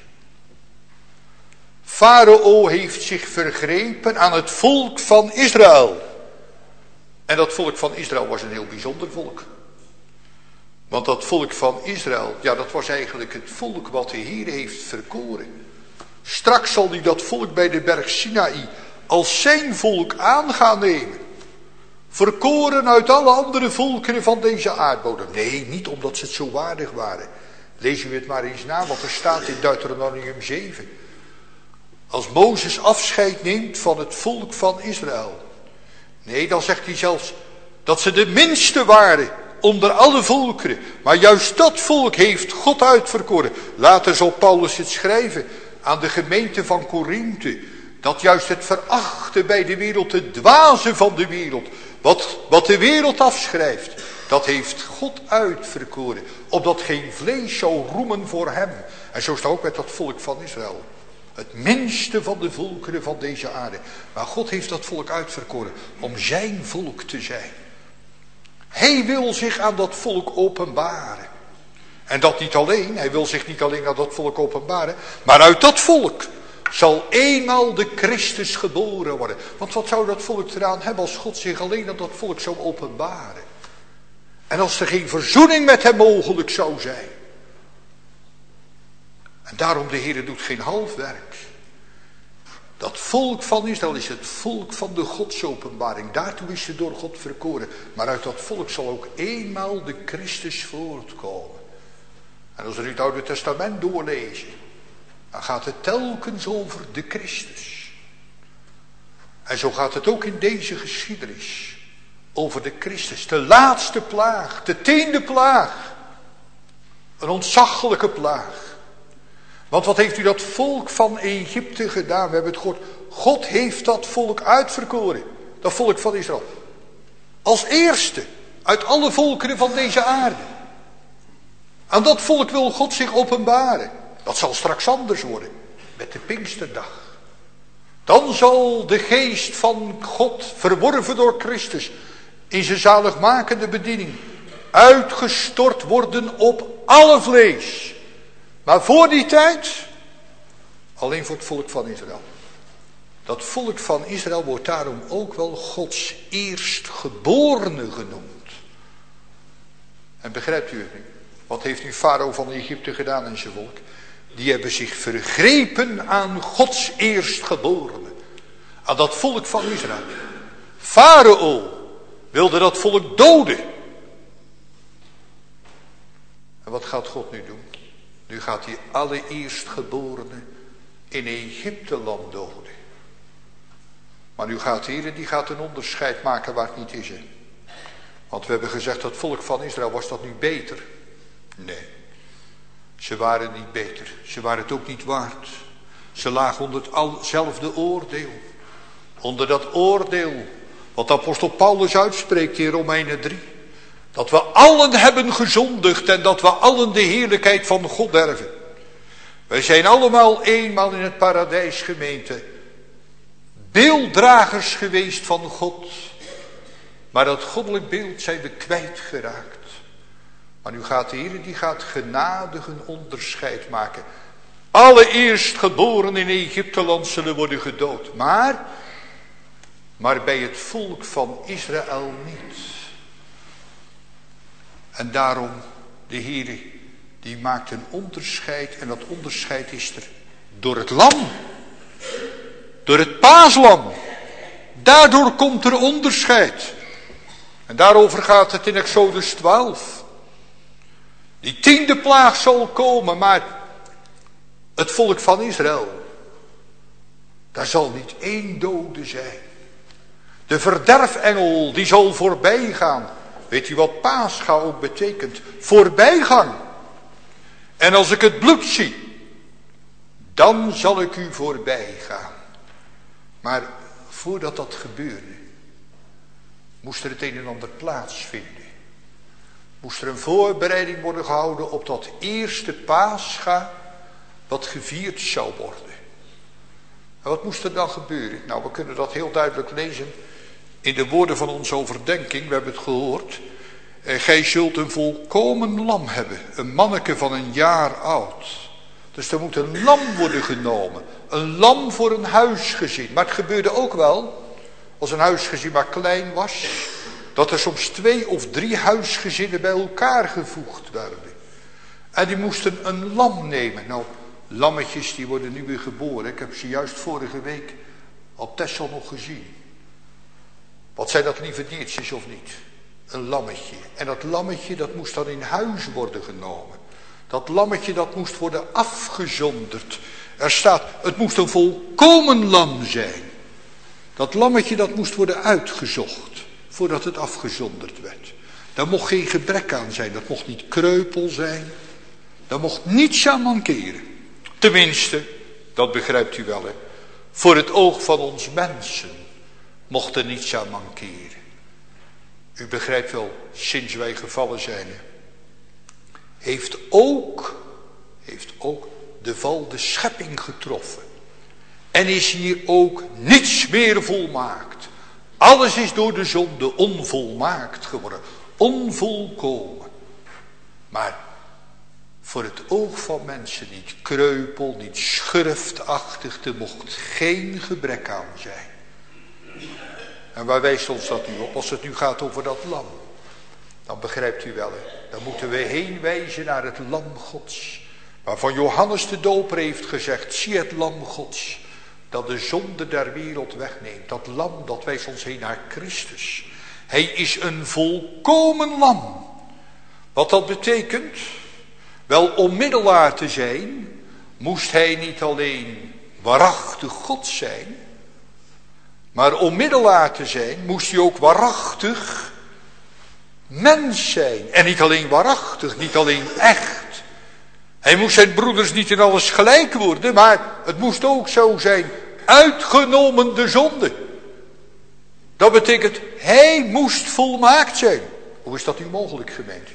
[SPEAKER 2] Farao heeft zich vergrepen aan het volk van Israël. En dat volk van Israël was een heel bijzonder volk. Want dat volk van Israël, ja, dat was eigenlijk het volk wat de Heer heeft verkoren. Straks zal hij dat volk bij de berg Sinaï als zijn volk aan gaan nemen. Verkoren uit alle andere volkeren van deze aardbodem. Nee, niet omdat ze het zo waardig waren. Lees u het maar eens na, wat er staat in Deuteronomium 7. Als Mozes afscheid neemt van het volk van Israël. Nee, dan zegt hij zelfs dat ze de minste waren onder alle volkeren. Maar juist dat volk heeft God uitverkoren. Later zal Paulus het schrijven aan de gemeente van Korinthe. Dat juist het verachten bij de wereld, het dwaze van de wereld. Wat de wereld afschrijft, dat heeft God uitverkoren. Opdat geen vlees zou roemen voor hem. En zo staat ook met dat volk van Israël. Het minste van de volkeren van deze aarde. Maar God heeft dat volk uitverkoren om zijn volk te zijn. Hij wil zich aan dat volk openbaren. En dat niet alleen, hij wil zich niet alleen aan dat volk openbaren. Maar uit dat volk zal eenmaal de Christus geboren worden. Want wat zou dat volk eraan hebben als God zich alleen aan dat volk zou openbaren? En als er geen verzoening met hem mogelijk zou zijn. En daarom de Heer doet geen half werk. Dat volk van Israël is het volk van de godsopenbaring. Daartoe is ze door God verkoren. Maar uit dat volk zal ook eenmaal de Christus voortkomen. En als we nu het Oude Testament doorlezen, dan gaat het telkens over de Christus. En zo gaat het ook in deze geschiedenis over de Christus. De laatste plaag, de 10e plaag. Een ontzaglijke plaag. Want wat heeft u dat volk van Egypte gedaan? We hebben het gehoord. God heeft dat volk uitverkoren. Dat volk van Israël. Als eerste uit alle volkeren van deze aarde. Aan dat volk wil God zich openbaren. Dat zal straks anders worden. Met de Pinksterdag. Dan zal de geest van God, verworven door Christus, in zijn zaligmakende bediening, uitgestort worden op alle vlees. Maar voor die tijd, alleen voor het volk van Israël. Dat volk van Israël wordt daarom ook wel Gods eerstgeborene genoemd. En begrijpt u het nu? Wat heeft nu Farao van Egypte gedaan en zijn volk? Die hebben zich vergrepen aan Gods eerstgeborene. Aan dat volk van Israël. Farao wilde dat volk doden. En wat gaat God nu doen? Nu gaat hij alle eerstgeborenen in Egypteland doden. Maar nu gaat de Heer, die gaat een onderscheid maken waar het niet is. Hè? Want we hebben gezegd dat het volk van Israël, was dat nu beter? Nee. Ze waren niet beter. Ze waren het ook niet waard. Ze lagen onder hetzelfde oordeel. Onder dat oordeel wat apostel Paulus uitspreekt in Romeinen 3. Dat we allen hebben gezondigd en dat we allen de heerlijkheid van God erven. Wij zijn allemaal eenmaal in het paradijs, gemeente, beelddragers geweest van God. Maar dat goddelijk beeld zijn we kwijtgeraakt. Maar nu gaat de Heer, die gaat genadig een onderscheid maken. Alle eerstgeborenen in Egypteland zullen worden gedood. Maar bij het volk van Israël niet. En daarom, de Heer, die maakt een onderscheid. En dat onderscheid is er door het lam. Door het paaslam. Daardoor komt er onderscheid. En daarover gaat het in Exodus 12. Die 10e plaag zal komen, maar het volk van Israël, daar zal niet één dode zijn. De verderfengel, die zal voorbij gaan. Weet u wat Pascha ook betekent? Voorbijgang. En als ik het bloed zie, dan zal ik u voorbij gaan. Maar voordat dat gebeurde, moest er het een en ander plaatsvinden. Moest er een voorbereiding worden gehouden op dat eerste Pascha wat gevierd zou worden. En wat moest er dan gebeuren? Nou, we kunnen dat heel duidelijk lezen in de woorden van onze overdenking. We hebben het gehoord. Gij zult een volkomen lam hebben. Een manneke van een jaar oud. Dus er moet een lam worden genomen. Een lam voor een huisgezin. Maar het gebeurde ook wel, als een huisgezin maar klein was, dat er soms 2 of 3 huisgezinnen bij elkaar gevoegd werden. En die moesten een lam nemen. Nou, lammetjes die worden nu weer geboren. Ik heb ze juist vorige week op Texel nog gezien. Wat zijn dat lieve diertjes of niet? Een lammetje. En dat lammetje dat moest dan in huis worden genomen. Dat lammetje dat moest worden afgezonderd. Er staat, het moest een volkomen lam zijn. Dat lammetje dat moest worden uitgezocht voordat het afgezonderd werd. Daar mocht geen gebrek aan zijn. Dat mocht niet kreupel zijn. Daar mocht niets aan mankeren. Tenminste, dat begrijpt u wel, hè. Voor het oog van ons mensen mocht er niets aan mankeren. U begrijpt wel, sinds wij gevallen zijn, hè, heeft ook de val de schepping getroffen. En is hier ook niets meer volmaakt. Alles is door de zonde onvolmaakt geworden. Onvolkomen. Maar voor het oog van mensen niet kreupel, niet schurftachtig. Er mocht geen gebrek aan zijn. En waar wijst ons dat nu op? Als het nu gaat over dat lam. Dan begrijpt u wel, hè? Dan moeten we heen wijzen naar het lam Gods. Waarvan Johannes de Doper heeft gezegd, zie het lam Gods. Dat de zonde der wereld wegneemt. Dat lam, dat wijst ons heen naar Christus. Hij is een volkomen lam. Wat dat betekent? Wel, om middelaar te zijn, moest hij niet alleen waarachtig God zijn. Maar om middelaar te zijn, moest hij ook waarachtig mens zijn. En niet alleen waarachtig, niet alleen echt. Hij moest zijn broeders niet in alles gelijk worden, maar het moest ook zo zijn, uitgenomen de zonde. Dat betekent, hij moest volmaakt zijn. Hoe is dat nu mogelijk, gemeente?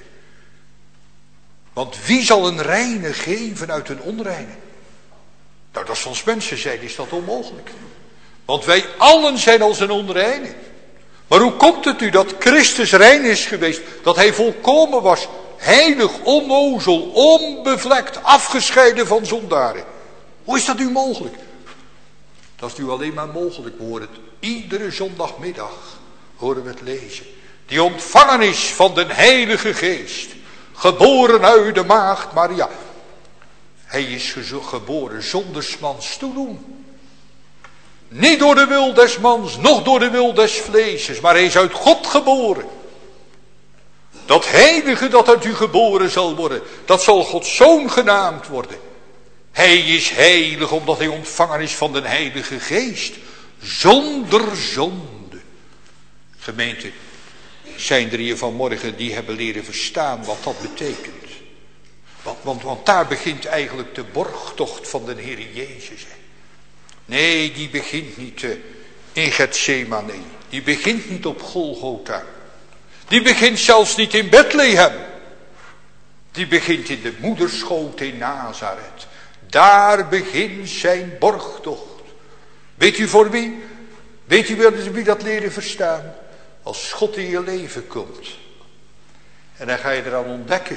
[SPEAKER 2] Want wie zal een reine geven uit een onreine? Nou, dat is van ons mensen zijn, is dat onmogelijk. Want wij allen zijn als een onreine. Maar hoe komt het nu dat Christus rein is geweest? Dat hij volkomen was, heilig, onnozel, onbevlekt, afgescheiden van zondaren. Hoe is dat nu mogelijk? Dat is nu alleen maar mogelijk. We horen het iedere zondagmiddag, horen we het lezen. Die ontvangen is van de Heilige Geest. Geboren uit de maagd Maria. Hij is geboren zonder 's mans toedoen. Niet door de wil des mans, noch door de wil des vleeses. Maar hij is uit God geboren. Dat heilige dat uit u geboren zal worden, dat zal Gods Zoon genaamd worden. Hij is heilig omdat hij ontvangen is van de Heilige Geest. Zonder zonde. Gemeente, zijn er hier vanmorgen die hebben leren verstaan wat dat betekent. Want daar begint eigenlijk de borgtocht van de Heer Jezus. Nee, die begint niet in Gethsemane. Die begint niet op Golgotha. Die begint zelfs niet in Bethlehem. Die begint in de moederschoot in Nazareth. Daar begint zijn borgtocht. Weet u voor wie? Weet u wie dat leren verstaan? Als God in je leven komt. En dan ga je eraan ontdekken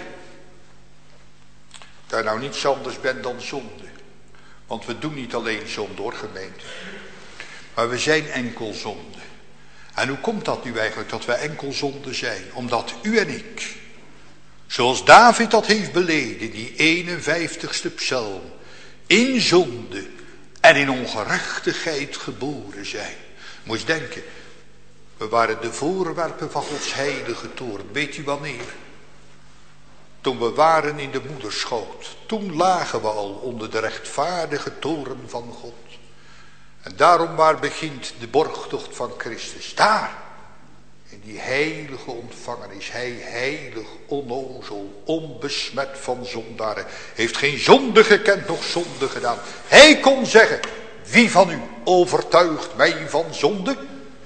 [SPEAKER 2] dat je nou niets anders bent dan zonde. Want we doen niet alleen zonde hoor, gemeente. Maar we zijn enkel zonde. En hoe komt dat nu eigenlijk dat wij enkel zonde zijn? Omdat u en ik, zoals David dat heeft beleden, die 51ste psalm, in zonde en in ongerechtigheid geboren zijn. Moet je denken, we waren de voorwerpen van Gods heilige toorn. Weet u wanneer? Toen we waren in de moederschoot. Toen lagen we al onder de rechtvaardige toorn van God. En daarom waar begint de borgtocht van Christus? Daar, in die heilige ontvangenis. Hij heilig, onnozel, onbesmet van zondaren. Heeft geen zonde gekend, nog zonde gedaan. Hij kon zeggen, wie van u overtuigt mij van zonde?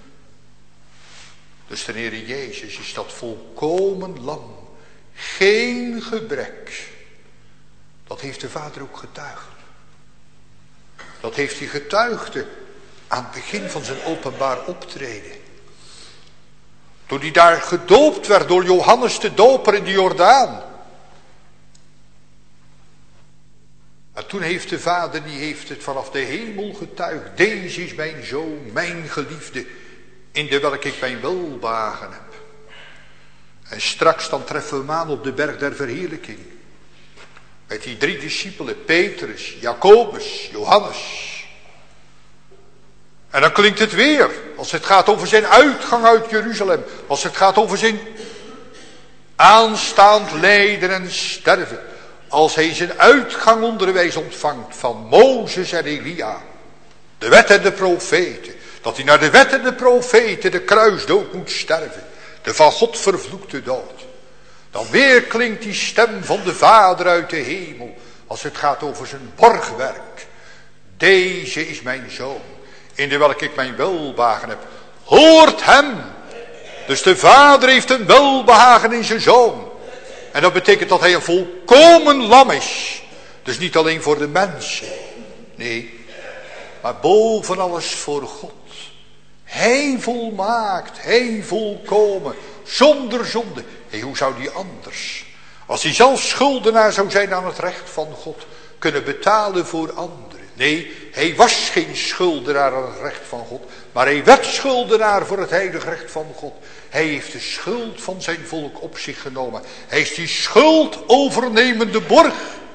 [SPEAKER 2] Dus de Heer Jezus is dat volkomen lam. Geen gebrek. Dat heeft de Vader ook getuigd. Dat heeft hij getuigd aan het begin van zijn openbaar optreden. Toen hij daar gedoopt werd door Johannes de Doper in de Jordaan. En toen heeft de Vader, die heeft het vanaf de hemel getuigd. Deze is mijn zoon, mijn geliefde, in de welke ik mijn welbehagen heb. En straks dan treffen we hem aan op de berg der verheerlijking. Met die 3 discipelen, Petrus, Jacobus, Johannes. En dan klinkt het weer, als het gaat over zijn uitgang uit Jeruzalem. Als het gaat over zijn aanstaand lijden en sterven. Als hij zijn uitgang onderwijs ontvangt van Mozes en Elia. De wet en de profeten. Dat hij naar de wet en de profeten de kruisdood moet sterven. De van God vervloekte dood. Dan weer klinkt die stem van de Vader uit de hemel. Als het gaat over zijn borgwerk. Deze is mijn zoon. In de welke ik mijn welbehagen heb. Hoort hem. Dus de Vader heeft een welbehagen in zijn zoon. En dat betekent dat hij een volkomen lam is. Dus niet alleen voor de mensen. Nee. Maar boven alles voor God. Hij volmaakt. Hij volkomen. Zonder zonde. Hé, hoe zou die anders? Als hij zelf schuldenaar zou zijn aan het recht van God. Kunnen betalen voor anderen. Nee, hij was geen schuldenaar aan het recht van God. Maar hij werd schuldenaar voor het heilige recht van God. Hij heeft de schuld van zijn volk op zich genomen. Hij is die schuld overnemende borg.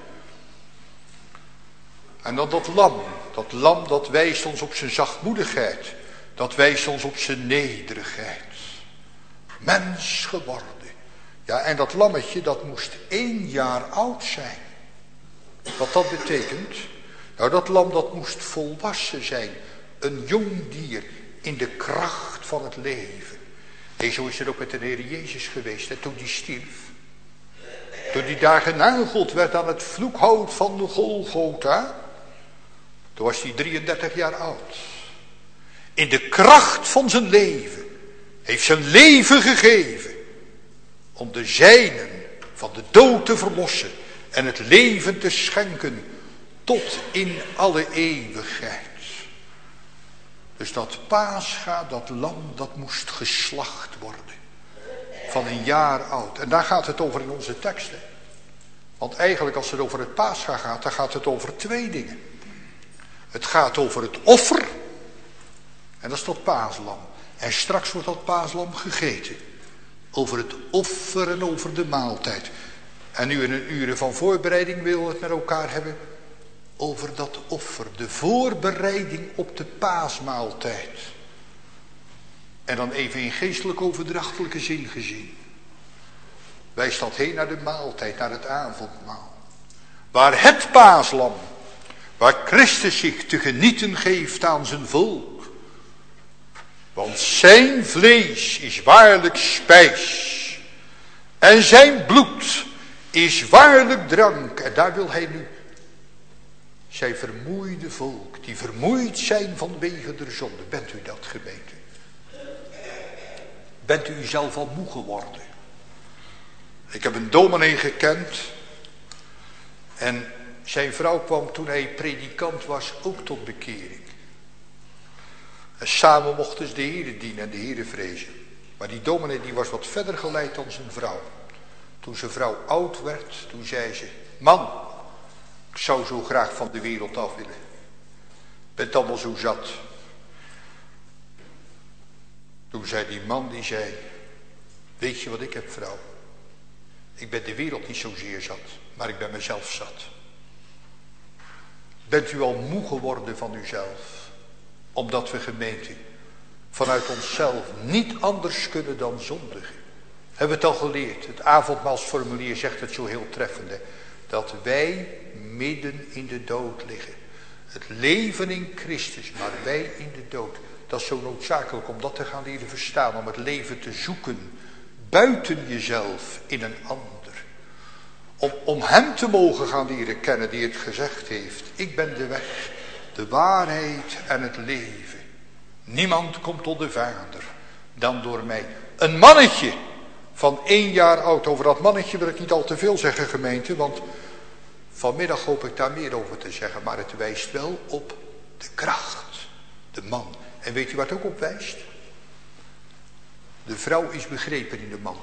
[SPEAKER 2] En dan dat lam. Dat lam dat wijst ons op zijn zachtmoedigheid. Dat wijst ons op zijn nederigheid. Mens geworden. Ja, en dat lammetje dat moest 1 jaar oud zijn. Wat dat betekent? Nou, dat lam dat moest volwassen zijn. Een jong dier in de kracht van het leven. En zo is het ook met de Heer Jezus geweest. En toen die stierf. Toen die daar genageld werd aan het vloekhout van de Golgotha. Toen was hij 33 jaar oud. In de kracht van zijn leven. Heeft zijn leven gegeven. Om de zijnen van de dood te verlossen. En het leven te schenken. Tot in alle eeuwigheid. Dus dat Pascha, dat lam, dat moest geslacht worden. Van 1 jaar oud. En daar gaat het over in onze teksten. Want eigenlijk als het over het Pascha gaat, dan gaat het over 2 dingen. Het gaat over het offer. En dat is dat paaslam. En straks wordt dat paaslam gegeten. Over het offer en over de maaltijd. En nu in een uren van voorbereiding willen we het met elkaar hebben. Over dat offer. De voorbereiding op de paasmaaltijd. En dan even in geestelijk overdrachtelijke zin gezien. Wijst dat heen naar de maaltijd, naar het avondmaal. Waar het paaslam, waar Christus zich te genieten geeft aan zijn volk. Want zijn vlees is waarlijk spijs. En zijn bloed is waarlijk drank. En daar wil hij nu zijn vermoeide volk, die vermoeid zijn vanwege de zonde. Bent u dat, gemeente? Bent u zelf al moe geworden? Ik heb een dominee gekend. En zijn vrouw kwam toen hij predikant was ook tot bekering. En samen mochten ze de Heere dienen en de Heere vrezen. Maar die dominee die was wat verder geleid dan zijn vrouw. Toen zijn vrouw oud werd, toen zei ze, man, ik zou zo graag van de wereld af willen. Ik ben het allemaal zo zat. Toen zei die man, die zei, weet je wat ik heb, vrouw? Ik ben de wereld niet zozeer zat, maar ik ben mezelf zat. Bent u al moe geworden van uzelf? Omdat we, gemeente, vanuit onszelf niet anders kunnen dan zondigen. Hebben we het al geleerd? Het avondmaalsformulier zegt het zo heel treffend. Hè? Dat wij midden in de dood liggen. Het leven in Christus, maar wij in de dood. Dat is zo noodzakelijk om dat te gaan leren verstaan. Om het leven te zoeken buiten jezelf in een ander. Om hem te mogen gaan leren kennen die het gezegd heeft. Ik ben de weg, de waarheid en het leven. Niemand komt tot de Vader dan door mij. Een mannetje van 1 jaar oud. Over dat mannetje wil ik niet al te veel zeggen, gemeente. Want vanmiddag hoop ik daar meer over te zeggen. Maar het wijst wel op de kracht. De man. En weet u wat het ook op wijst? De vrouw is begrepen in de man.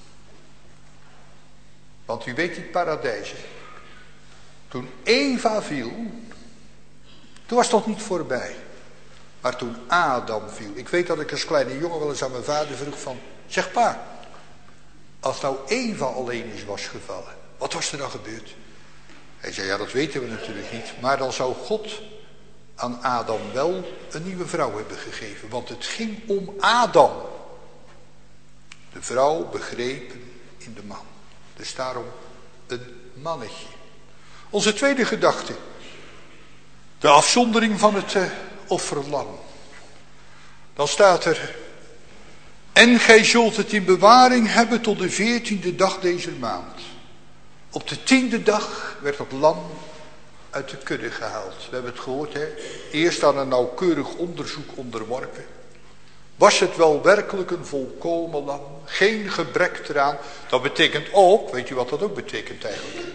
[SPEAKER 2] Want u weet het paradijs. Hè? Toen Eva viel. Toen was het nog niet voorbij. Maar toen Adam viel. Ik weet dat ik als kleine jongen wel eens aan mijn vader vroeg van. Zeg pa. Als nou Eva alleen eens was gevallen. Wat was er dan gebeurd? Hij zei ja, dat weten we natuurlijk niet. Maar dan zou God aan Adam wel een nieuwe vrouw hebben gegeven. Want het ging om Adam. De vrouw begrepen in de man. Dus daarom een mannetje. Onze tweede gedachte. De afzondering van het offerlam. Dan staat er. En gij zult het in bewaring hebben tot de 14e dag deze maand. Op de 10e dag werd het lam uit de kudde gehaald. We hebben het gehoord, hè. Eerst aan een nauwkeurig onderzoek onderworpen. Was het wel werkelijk een volkomen lam? Geen gebrek eraan. Dat betekent ook, weet u wat dat ook betekent eigenlijk?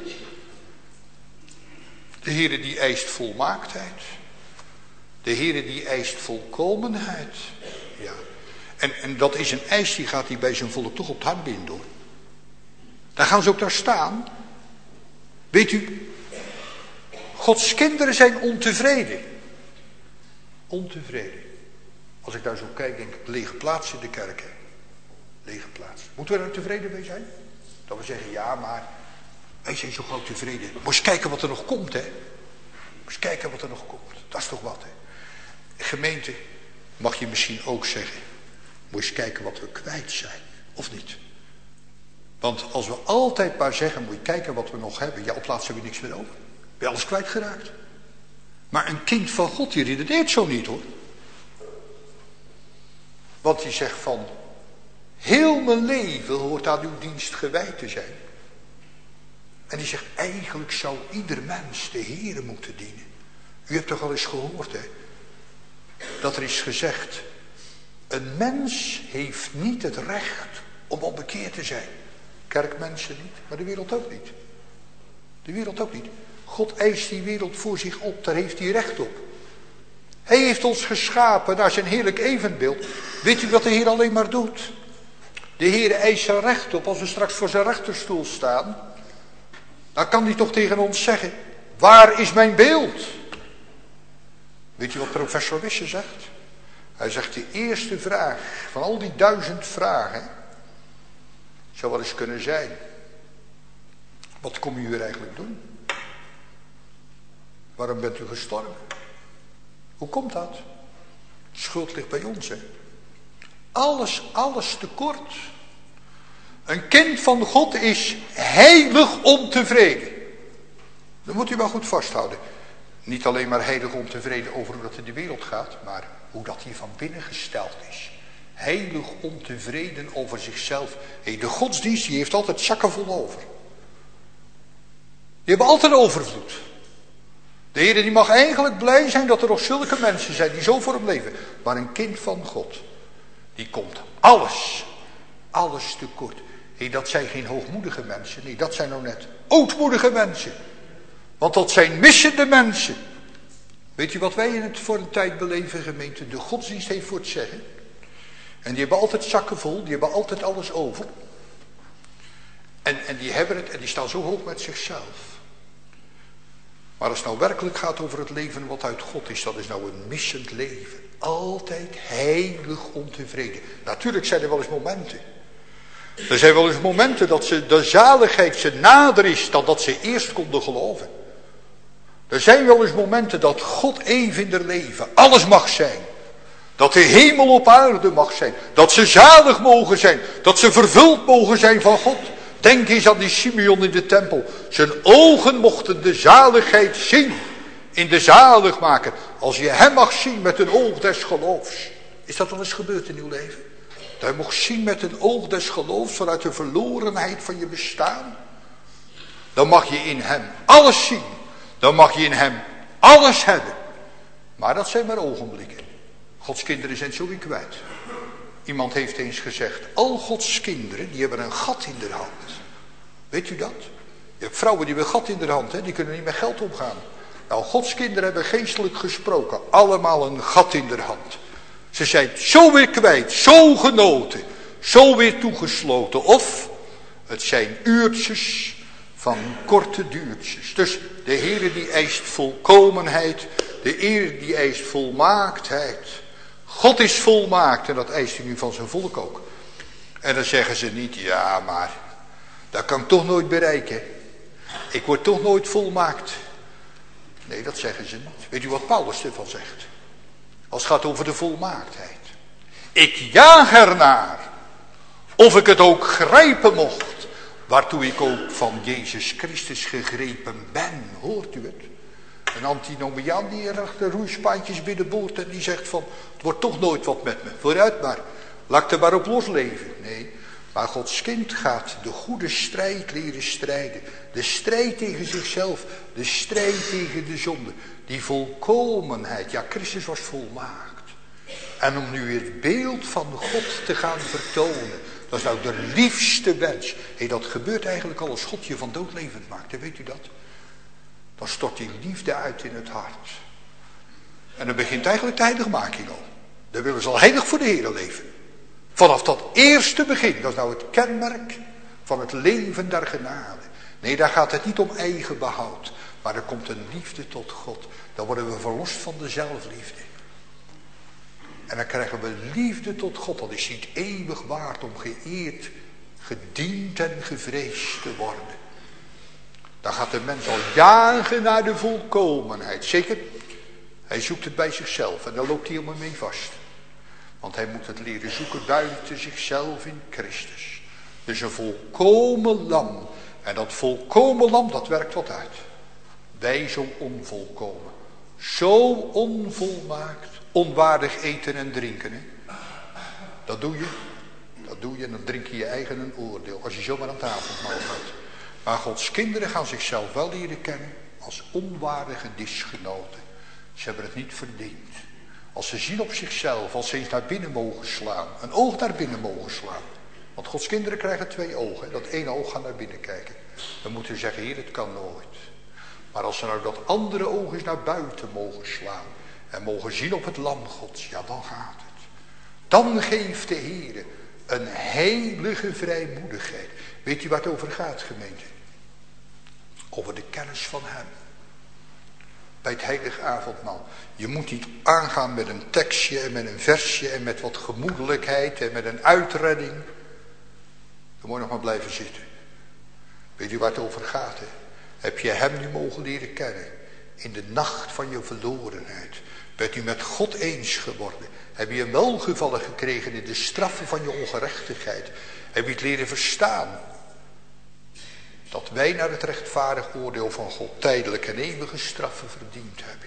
[SPEAKER 2] De Heere die eist volmaaktheid. De Heere die eist volkomenheid. Ja. En dat is een eis die gaat hij bij zijn volk toch op het hart binden, hoor. Daar gaan ze ook daar staan. Weet u, Gods kinderen zijn ontevreden. Ontevreden. Als ik daar zo kijk, denk ik, lege plaats in de kerk. Hè? Lege plaats. Moeten we daar tevreden mee zijn? Dat we zeggen, ja, maar wij zijn zo gauw tevreden. Moet eens kijken wat er nog komt, hè. Moet eens kijken wat er nog komt. Dat is toch wat, hè. Gemeente, mag je misschien ook zeggen, moet eens kijken wat we kwijt zijn. Of niet? Want als we altijd maar zeggen, moet je kijken wat we nog hebben. Ja, op laatst hebben we niks meer over. Ben je alles kwijtgeraakt. Maar een kind van God, die redeneert zo niet, hoor. Want die zegt van, heel mijn leven hoort aan uw dienst gewijd te zijn. En die zegt, eigenlijk zou ieder mens de Heere moeten dienen. U hebt toch al eens gehoord, hè? Dat er is gezegd, een mens heeft niet het recht om onbekeerd te zijn. Kerkmensen niet, maar de wereld ook niet. De wereld ook niet. God eist die wereld voor zich op, daar heeft hij recht op. Hij heeft ons geschapen naar zijn heerlijk evenbeeld. Weet u wat de Heer alleen maar doet? De Heer eist zijn recht op. Als we straks voor zijn rechterstoel staan, dan kan hij toch tegen ons zeggen, waar is mijn beeld? Weet je wat professor Wisse zegt? Hij zegt, de eerste vraag van al die 1000 vragen zou wel eens kunnen zijn, wat kom u hier eigenlijk doen? Waarom bent u gestorven? Hoe komt dat? De schuld ligt bij ons, hè? Alles tekort. Een kind van God is heilig ontevreden. Dat moet u wel goed vasthouden. Niet alleen maar heilig ontevreden over hoe dat in de wereld gaat, maar hoe dat hier van binnen gesteld is. Heilig ontevreden over zichzelf. De godsdienst die heeft altijd zakken vol over. Die hebben altijd overvloed. De Heer die mag eigenlijk blij zijn dat er nog zulke mensen zijn die zo voor hem leven. Maar een kind van God, die komt alles tekort. Dat zijn geen hoogmoedige mensen. Nee, dat zijn nou net ootmoedige mensen. Want dat zijn missende mensen. Weet u wat wij in het voor een tijd beleven, gemeente? De godsdienst heeft voor het zeggen. En die hebben altijd zakken vol, die hebben altijd alles over. En die hebben het en die staan zo hoog met zichzelf. Maar als het nou werkelijk gaat over het leven wat uit God is, dat is nou een missend leven. Altijd heilig ontevreden. Natuurlijk zijn er wel eens momenten. Er zijn wel eens momenten dat de zaligheid ze nader is dan dat ze eerst konden geloven. Er zijn wel eens momenten dat God even in haar leven alles mag zijn. Dat de hemel op aarde mag zijn. Dat ze zalig mogen zijn. Dat ze vervuld mogen zijn van God. Denk eens aan die Simeon in de tempel. Zijn ogen mochten de zaligheid zien. In de zaligmaker. Als je hem mag zien met een oog des geloofs. Is dat wel eens gebeurd in uw leven? Dat je mocht zien met een oog des geloofs vanuit de verlorenheid van je bestaan. Dan mag je in hem alles zien. Dan mag je in hem alles hebben. Maar dat zijn maar ogenblikken. Gods kinderen zijn zo weer kwijt. Iemand heeft eens gezegd, al Gods kinderen die hebben een gat in de hand. Weet u dat? Je hebt vrouwen die hebben een gat in de hand, hè? Die kunnen niet met geld omgaan. Nou, Gods kinderen hebben geestelijk gesproken allemaal een gat in de hand. Ze zijn zo weer kwijt, zo genoten, zo weer toegesloten. Of het zijn uurtjes van korte duurtjes. Dus de Heer die eist volkomenheid, de Heer die eist volmaaktheid. God is volmaakt en dat eist hij nu van zijn volk ook. En dan zeggen ze niet, ja maar dat kan ik toch nooit bereiken. Ik word toch nooit volmaakt. Nee, dat zeggen ze niet. Weet u wat Paulus ervan zegt? Als het gaat over de volmaaktheid. Ik jaag ernaar. Of ik het ook grijpen mocht. Waartoe ik ook van Jezus Christus gegrepen ben. Hoort u het? Een antinomiaan die er achter roeispaantjes binnenboort en die zegt van, het wordt toch nooit wat met me. Vooruit maar. Laat ik er maar op losleven. Nee. Maar Gods kind gaat de goede strijd leren strijden. De strijd tegen zichzelf. De strijd tegen de zonde. Die volkomenheid. Ja, Christus was volmaakt. En om nu het beeld van God te gaan vertonen. Dat is nou de liefste wens. Hé, dat gebeurt eigenlijk al als God je van dood levend maakt. Hè, weet u dat? Dan stort die liefde uit in het hart. En dan begint eigenlijk de heiligmaking al. Dan willen ze al heilig voor de Heer leven. Vanaf dat eerste begin. Dat is nou het kenmerk van het leven der genade. Nee, daar gaat het niet om eigen behoud. Maar er komt een liefde tot God. Dan worden we verlost van de zelfliefde. En dan krijgen we liefde tot God. Dat is niet eeuwig waard om geëerd, gediend en gevreesd te worden. Dan gaat de mens al jagen naar de volkomenheid. Zeker, hij zoekt het bij zichzelf en dan loopt hij helemaal mee vast. Want hij moet het leren zoeken buiten zichzelf in Christus. Dus een volkomen lam. En dat volkomen lam, dat werkt wat uit. Wij zo onvolkomen. Zo onvolmaakt. Onwaardig eten en drinken. Hè? Dat doe je. Dat doe je en dan drink je je eigen een oordeel. Als je zomaar aan het avondmaal gaat. Maar Gods kinderen gaan zichzelf wel leren kennen. Als onwaardige disgenoten. Ze hebben het niet verdiend. Als ze zien op zichzelf, als ze eens naar binnen mogen slaan. Een oog naar binnen mogen slaan. Want Gods kinderen krijgen 2 ogen. Hè? Dat ene oog gaat naar binnen kijken. Dan moeten ze zeggen, Heer, het kan nooit. Maar als ze nou dat andere oog eens naar buiten mogen slaan. En mogen zien op het lam Gods. Ja, dan gaat het. Dan geeft de Heer een heilige vrijmoedigheid. Weet u waar het over gaat, gemeente? Over de kennis van hem. Bij het heilige avondmaal. Je moet niet aangaan met een tekstje en met een versje en met wat gemoedelijkheid en met een uitredding. Dan moet je nog maar blijven zitten. Weet u waar het over gaat, hè? Heb je hem nu mogen leren kennen? In de nacht van je verlorenheid. Bent u met God eens geworden? Heb je een welgevallen gekregen in de straffen van je ongerechtigheid? Heb je het leren verstaan? Dat wij naar het rechtvaardig oordeel van God tijdelijk en eeuwige straffen verdiend hebben.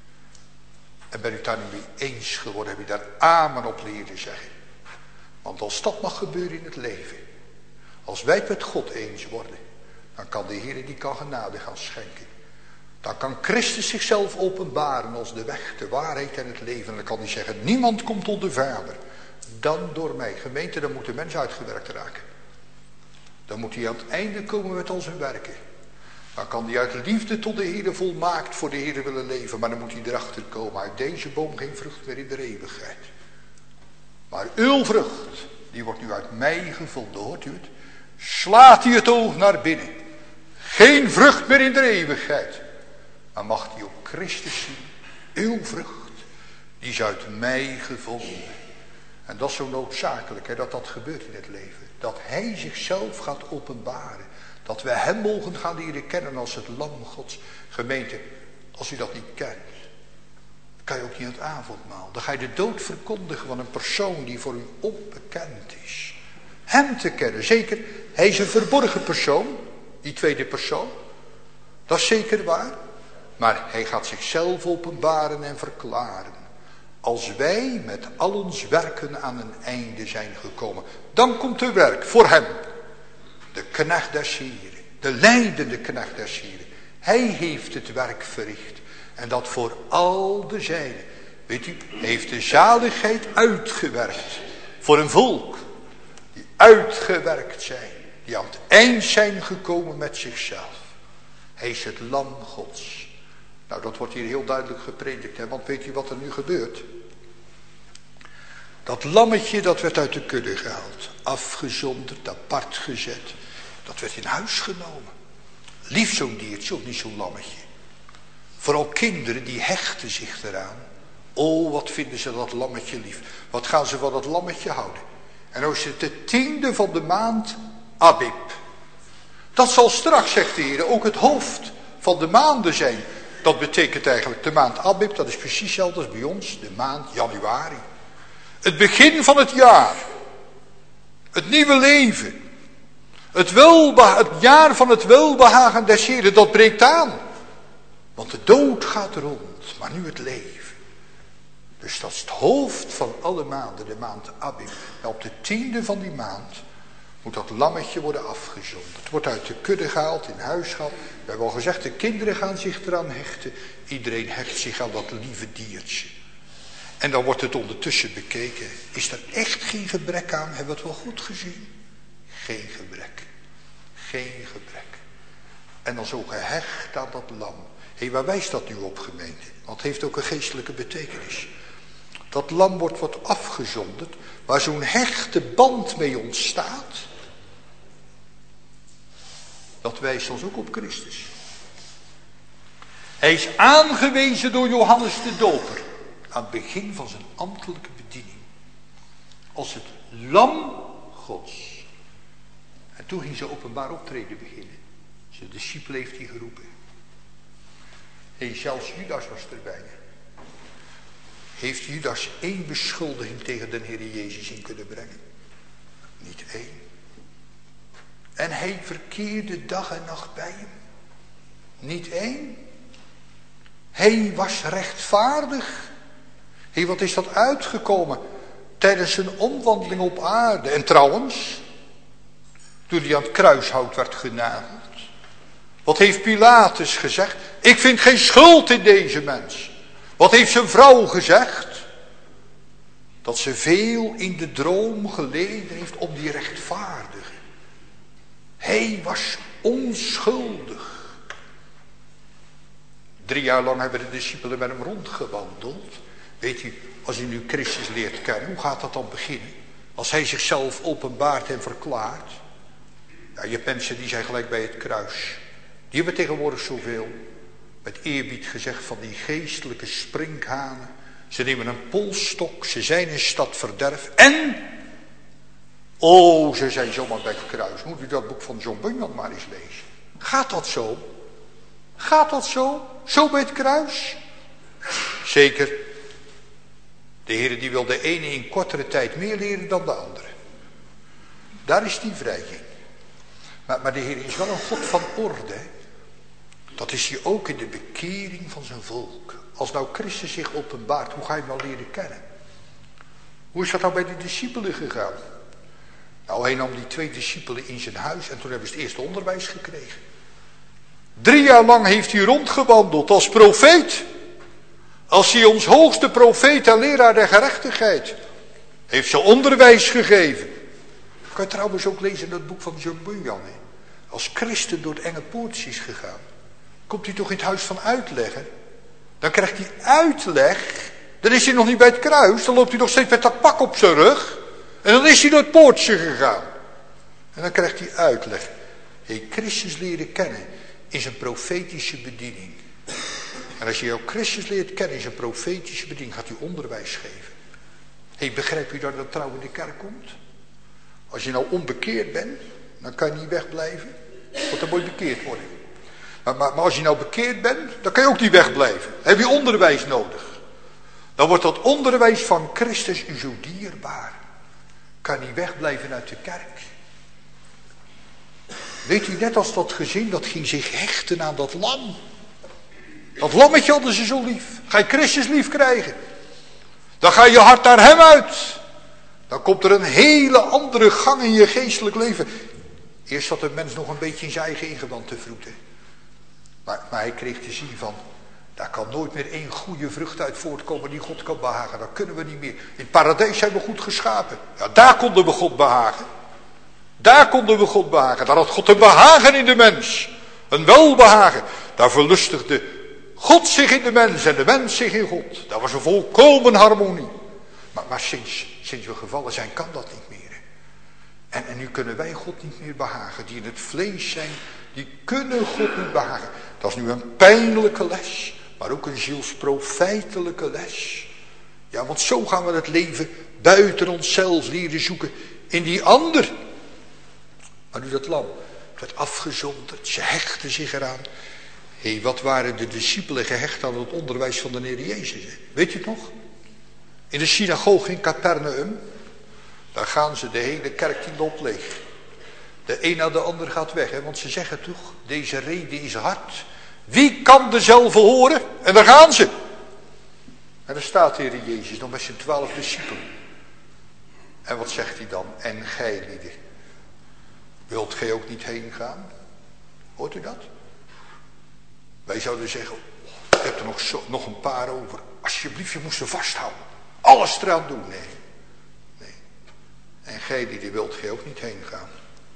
[SPEAKER 2] En ben u daar nu mee eens geworden? Heb je daar amen op leren zeggen? Want als dat mag gebeuren in het leven. Als wij het met God eens worden. Dan kan de Heer die kan genade gaan schenken. Dan kan Christus zichzelf openbaren als de weg, de waarheid en het leven. En dan kan hij zeggen, niemand komt tot de Vader. Dan door mij. Gemeente, dan moet de mens uitgewerkt raken. Dan moet hij aan het einde komen met al zijn werken. Dan kan hij uit liefde tot de Heer volmaakt voor de Heer willen leven. Maar dan moet hij erachter komen. Uit deze boom geen vrucht meer in de eeuwigheid. Maar uw vrucht, die wordt nu uit mij gevonden. Hoort u het? slaat hij het oog naar binnen. Geen vrucht meer in de eeuwigheid. Maar mag hij op Christus zien. Uw vrucht, die is uit mij gevonden. En dat is zo noodzakelijk, hè, dat dat gebeurt in het leven. Dat hij zichzelf gaat openbaren. Dat we hem mogen gaan leren kennen als het lam Gods. Gemeente, als u dat niet kent, kan je ook niet aan het avondmaal. Dan ga je de dood verkondigen van een persoon die voor u onbekend is. Hem te kennen, zeker, hij is een verborgen persoon, die tweede persoon. Dat is zeker waar. Maar hij gaat zichzelf openbaren en verklaren. Als wij met al ons werken aan een einde zijn gekomen, dan komt er werk voor hem. De knecht des Heren, de lijdende knecht des Heren. Hij heeft het werk verricht. En dat voor al de zijnen. Weet u, hij heeft de zaligheid uitgewerkt. Voor een volk die uitgewerkt zijn. Die aan het eind zijn gekomen met zichzelf. Hij is het lam Gods. Nou, dat wordt hier heel duidelijk gepredikt. Hè? Want weet u wat er nu gebeurt? Dat lammetje, dat werd uit de kudde gehaald. Afgezonderd, apart gezet. Dat werd in huis genomen. Lief zo'n diertje, of niet zo'n lammetje. Vooral kinderen, die hechten zich eraan. Oh, wat vinden ze dat lammetje lief. Wat gaan ze van dat lammetje houden. En nou is het de 10e van de maand Abib. Dat zal straks, zegt de Heer, ook het hoofd van de maanden zijn. Dat betekent eigenlijk de maand Abib, dat is precies hetzelfde als bij ons, de maand januari. Het begin van het jaar. Het nieuwe leven. Het jaar van het welbehagen des Heren, dat breekt aan. Want de dood gaat rond, maar nu het leven. Dus dat is het hoofd van alle maanden, de maand Abib. En op de 10e van die maand moet dat lammetje worden afgezonderd. Het wordt uit de kudde gehaald, in huis gehaald. We hebben al gezegd, de kinderen gaan zich eraan hechten. Iedereen hecht zich aan dat lieve diertje. En dan wordt het ondertussen bekeken. Is er echt geen gebrek aan? Hebben we het wel goed gezien? Geen gebrek. Geen gebrek. En dan zo gehecht aan dat lam. Hé, waar wijst dat nu op, gemeente? Want het heeft ook een geestelijke betekenis. Dat lam wordt afgezonderd, waar zo'n hechte band mee ontstaat. Dat wijst ons ook op Christus. Hij is aangewezen door Johannes de Doper. Aan het begin van zijn ambtelijke bediening. Als het lam Gods. En toen ging ze openbaar optreden beginnen. Zijn discipel heeft hij geroepen. Zelfs Judas was erbij. Heeft Judas 1 beschuldiging tegen de Heer Jezus in kunnen brengen? Niet 1. En hij verkeerde dag en nacht bij hem. Niet 1. Hij was rechtvaardig. Hé, wat is dat uitgekomen tijdens zijn omwandeling op aarde? En trouwens, toen hij aan het kruishout werd genageld. Wat heeft Pilatus gezegd? Ik vind geen schuld in deze mens. Wat heeft zijn vrouw gezegd? Dat ze veel in de droom geleden heeft om die rechtvaardige. Hij was onschuldig. 3 jaar lang hebben de discipelen met hem rondgewandeld. Weet u, als u nu Christus leert kennen, hoe gaat dat dan beginnen? Als hij zichzelf openbaart en verklaart. Ja, je hebt mensen die zijn gelijk bij het kruis. Die hebben tegenwoordig zoveel, met eerbied gezegd, van die geestelijke sprinkhanen. Ze nemen een polsstok, ze zijn in stad verderf. En, ze zijn zomaar bij het kruis. Moet u dat boek van John Bunyan maar eens lezen. Gaat dat zo? Gaat dat zo? Zo bij het kruis? Zeker. De Heer die wil de ene in kortere tijd meer leren dan de andere. Daar is die vrijheid. Maar de Heer is wel een God van orde. Dat is hij ook in de bekering van zijn volk. Als nou Christus zich openbaart, hoe ga je hem nou leren kennen? Hoe is dat nou bij de discipelen gegaan? Nou, hij nam die 2 discipelen in zijn huis en toen hebben ze het eerste onderwijs gekregen. 3 jaar lang heeft hij rondgewandeld als profeet. Als hij ons hoogste profeet en leraar der gerechtigheid. Heeft ze onderwijs gegeven. Kan je trouwens ook lezen in het boek van John Bunyan. Hè? Als christen door het enge poortje is gegaan. Komt hij toch in het huis van uitleggen. Dan krijgt hij uitleg. Dan is hij nog niet bij het kruis. Dan loopt hij nog steeds met dat pak op zijn rug. En dan is hij door het poortje gegaan. En dan krijgt hij uitleg. Christus leren kennen is een profetische bediening. En als je jouw Christus leert kennen is een profetische bediening, gaat hij onderwijs geven. Begrijp je dat er trouw in de kerk komt? Als je nou onbekeerd bent, dan kan je niet wegblijven. Want dan moet je bekeerd worden. Maar als je nou bekeerd bent, dan kan je ook niet wegblijven. Dan heb je onderwijs nodig. Dan wordt dat onderwijs van Christus u zo dierbaar. Kan niet wegblijven uit de kerk. Weet u, net als dat gezin, dat ging zich hechten aan dat lam. Dat lammetje hadden ze zo lief. Ga je Christus lief krijgen. Dan ga je hart naar hem uit. Dan komt er een hele andere gang in je geestelijk leven. Eerst zat een mens nog een beetje in zijn eigen ingewand te vroeten. Maar hij kreeg te zien van, daar kan nooit meer één goede vrucht uit voortkomen die God kan behagen. Dat kunnen we niet meer. In het paradijs zijn we goed geschapen. Ja, daar konden we God behagen. Daar konden we God behagen. Daar had God een behagen in de mens. Een welbehagen. Daar verlustigde God zich in de mens en de mens zich in God. Dat was een volkomen harmonie. Maar sinds we gevallen zijn, kan dat niet meer. En nu kunnen wij God niet meer behagen. Die in het vlees zijn, die kunnen God niet behagen. Dat is nu een pijnlijke les. Maar ook een zielsprofijtelijke les. Ja, want zo gaan we het leven buiten onszelf leren zoeken. In die ander. Maar nu dat lam. Het werd afgezonderd. Ze hechten zich eraan. Wat waren de discipelen gehecht aan het onderwijs van de Heer Jezus? Weet je het nog? In de synagoge in Capernaum. Daar gaan ze, de hele kerk die loopt leeg. De een na de ander gaat weg. Want ze zeggen toch, deze rede is hard. Wie kan dezelfde horen? En daar gaan ze. En daar staat de Heer Jezus nog met zijn 12 discipelen. En wat zegt hij dan? En gij lieden, wilt gij ook niet heen gaan? Hoort u dat? Wij zouden zeggen, je hebt er nog een paar over. Alsjeblieft, je moest ze vasthouden. Alles eraan doen. Nee. En gij lieden, wilt gij ook niet heen gaan?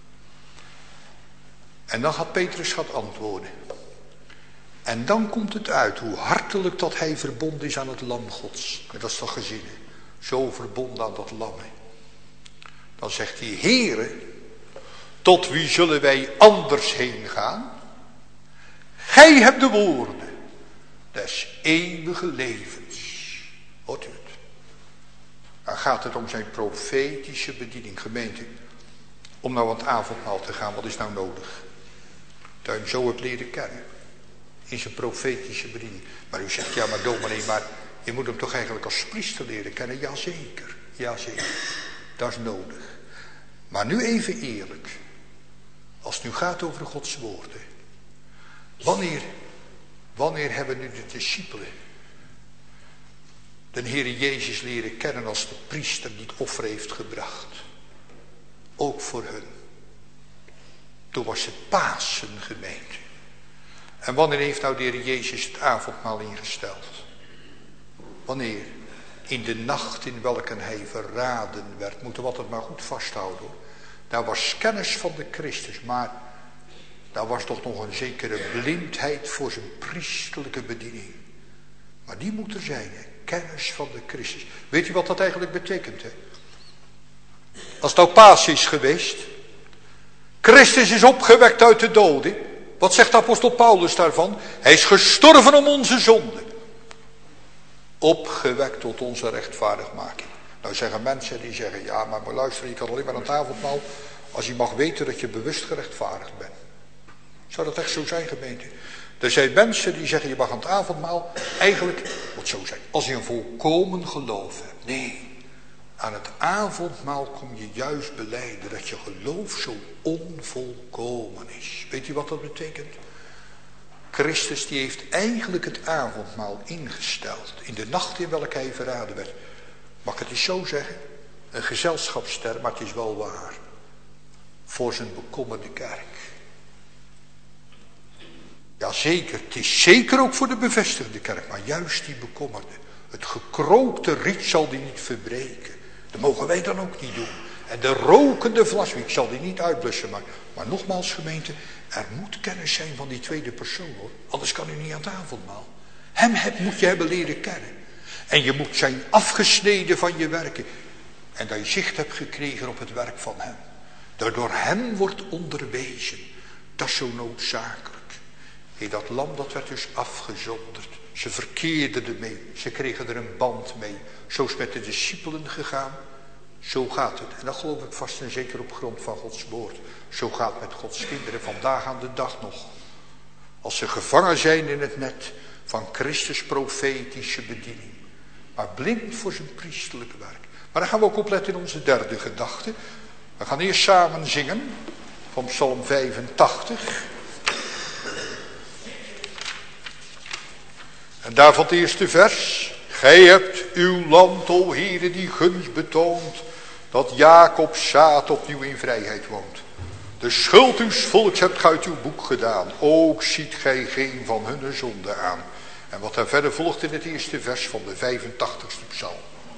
[SPEAKER 2] En dan gaat Petrus antwoorden. En dan komt het uit hoe hartelijk dat hij verbonden is aan het lam Gods. En dat is toch gezien. Zo verbonden aan dat lam. Dan zegt hij, Heere, tot wie zullen wij anders heen gaan? Gij hebt de woorden des eeuwige levens. Hoort u het? Dan gaat het om zijn profetische bediening. Gemeente, om nou aan het avondmaal te gaan, wat is nou nodig? Dat je hem zo hebt leren kennen. In zijn profetische bediening. Maar u zegt, ja maar dominee, maar je moet hem toch eigenlijk als priester leren kennen? Jazeker, jazeker. Dat is nodig. Maar nu even eerlijk. Als het nu gaat over Gods woorden. Wanneer hebben nu de discipelen de Heer Jezus leren kennen als de priester die het offer heeft gebracht? Ook voor hun. Toen was het Pasen, gemeente. En wanneer heeft nou de Heer Jezus het avondmaal ingesteld? Wanneer? In de nacht in welke hij verraden werd. Moeten we altijd maar goed vasthouden hoor. Daar was kennis van de Christus, maar daar was toch nog een zekere blindheid voor zijn priesterlijke bediening. Maar die moet er zijn, hè? Kennis van de Christus. Weet u wat dat eigenlijk betekent? Hè? Als het nou Pasen is geweest. Christus is opgewekt uit de doden. Wat zegt apostel Paulus daarvan? Hij is gestorven om onze zonde. Opgewekt tot onze rechtvaardigmaking. Nou zeggen mensen die zeggen, ja maar luister, je kan alleen maar aan het avondmaal als je mag weten dat je bewust gerechtvaardigd bent. Zou dat echt zo zijn, gemeente? Er zijn mensen die zeggen, je mag aan het avondmaal eigenlijk, moet zo zijn, als je een volkomen geloof hebt. Nee, aan het avondmaal kom je juist belijden dat je geloof zo onvolkomen is. Weet u wat dat betekent? Christus die heeft eigenlijk het avondmaal ingesteld. In de nacht in welke hij verraden werd. Mag ik het eens zo zeggen? Een gezelschapsterm, maar het is wel waar. Voor zijn bekommerde kerk. Jazeker, het is zeker ook voor de bevestigde kerk. Maar juist die bekommerde. Het gekrookte riet zal die niet verbreken. Dat mogen wij dan ook niet doen. En de rokende vlas, ik zal die niet uitblussen. Maar nogmaals gemeente, er moet kennis zijn van die tweede persoon hoor. Anders kan u niet aan het avondmaal. Hem moet je hebben leren kennen. En je moet zijn afgesneden van je werken. En dat je zicht hebt gekregen op het werk van hem. dat door hem wordt onderwezen. Dat is zo noodzakelijk. Dat lam dat werd dus afgezonderd. Ze verkeerden ermee. Ze kregen er een band mee. Zo is het met de discipelen gegaan. Zo gaat het. En dat geloof ik vast en zeker op grond van Gods woord. Zo gaat het met Gods kinderen vandaag aan de dag nog. Als ze gevangen zijn in het net van Christus profetische bediening. Maar blind voor zijn priesterlijke werk. Maar dan gaan we ook opletten in onze derde gedachte. We gaan eerst samen zingen van Psalm 85. En daarvan het eerste vers. Gij hebt uw land, o Heere, die gunst betoond, dat Jacob's zaad opnieuw in vrijheid woont. De schuld uws volks hebt gij uit uw boek gedaan. Ook ziet gij geen van hun zonde aan. En wat daar verder volgt in het eerste vers van de 85ste psalm.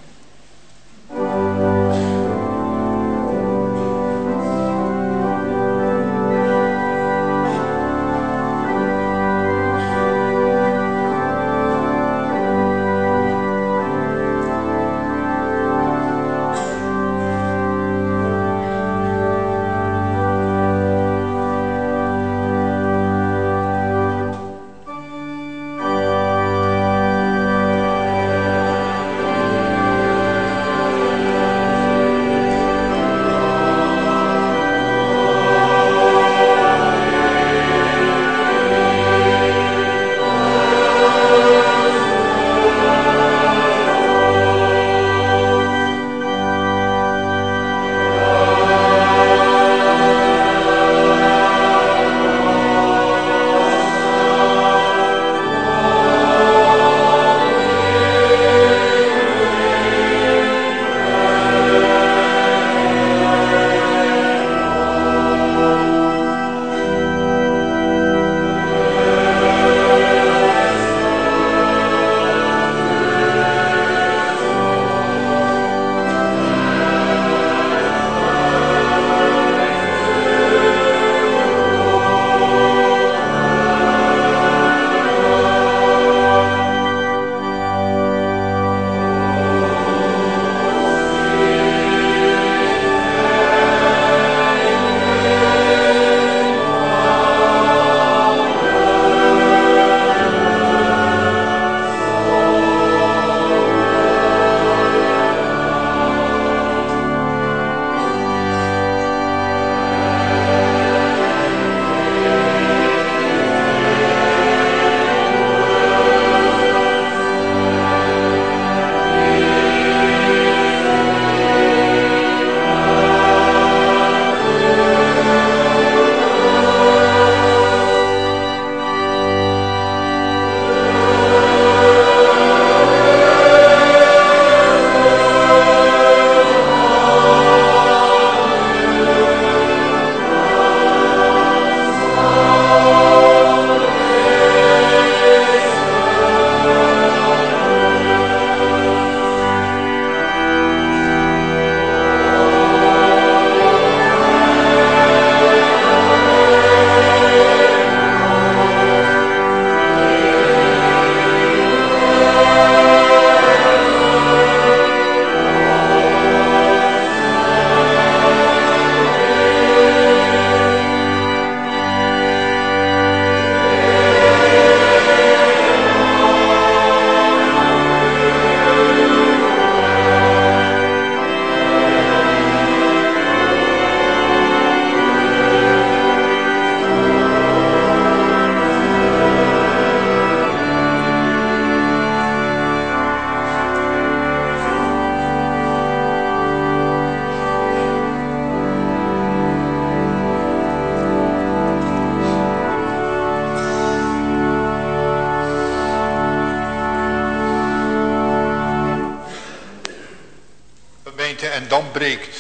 [SPEAKER 2] En dan breekt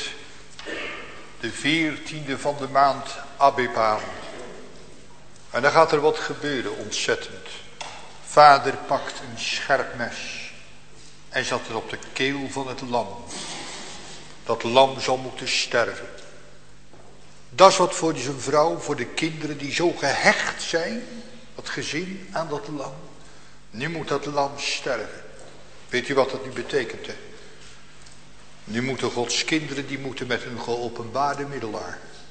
[SPEAKER 2] de 14e van de maand Abib aan. En dan gaat er wat gebeuren, ontzettend. Vader pakt een scherp mes en zat het op de keel van het lam. Dat lam zal moeten sterven. Dat is wat voor zijn vrouw, voor de kinderen die zo gehecht zijn, dat gezin aan dat lam. Nu moet dat lam sterven. Weet u wat dat nu betekent, hè? Nu moeten Gods kinderen, die moeten met een geopenbaarde middelaar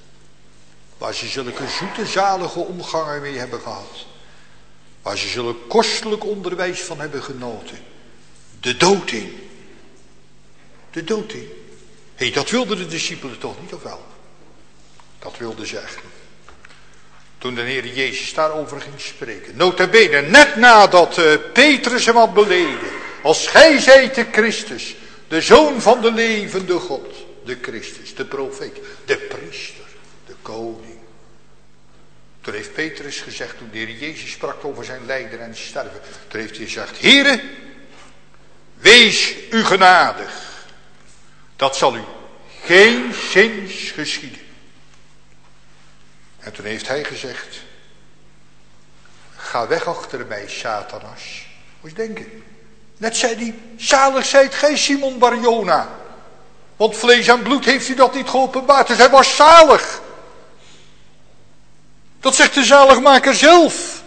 [SPEAKER 2] waar ze zulke zoete zalige omgangen mee hebben gehad, waar ze zulk kostelijk onderwijs van hebben genoten, de dood in. De dood in. Hé, dat wilden de discipelen toch niet, of wel? Dat wilden ze echt niet. Toen de Heer Jezus daarover ging spreken. Nota bene, net nadat Petrus hem had beleden. Als gij zijt de Christus, de Zoon van de levende God. De Christus, de profeet, de priester, de koning. Toen heeft Petrus gezegd, toen de Heer Jezus sprak over zijn lijden en sterven. Toen heeft hij gezegd, Heere, wees u genadig. Dat zal u geenszins geschieden. En toen heeft hij gezegd, ga weg achter mij, Satanas. Moet je denken. Net zei hij, zalig zijt gij, Simon Bar-Jona. Want vlees en bloed heeft u dat niet geopenbaard. Dus hij was zalig. Dat zegt de zaligmaker zelf.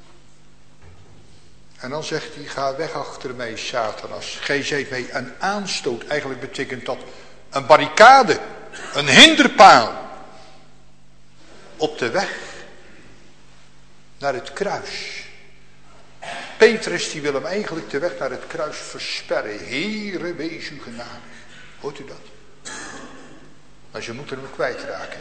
[SPEAKER 2] En dan zegt hij, ga weg achter mij, Satanas. Gij zijt mij een aanstoot. Eigenlijk betekent dat een barricade, een hinderpaal. Op de weg naar het kruis. Petrus die wil hem eigenlijk de weg naar het kruis versperren. Heere, wees u genadig. Hoort u dat? Maar ze moeten hem kwijtraken.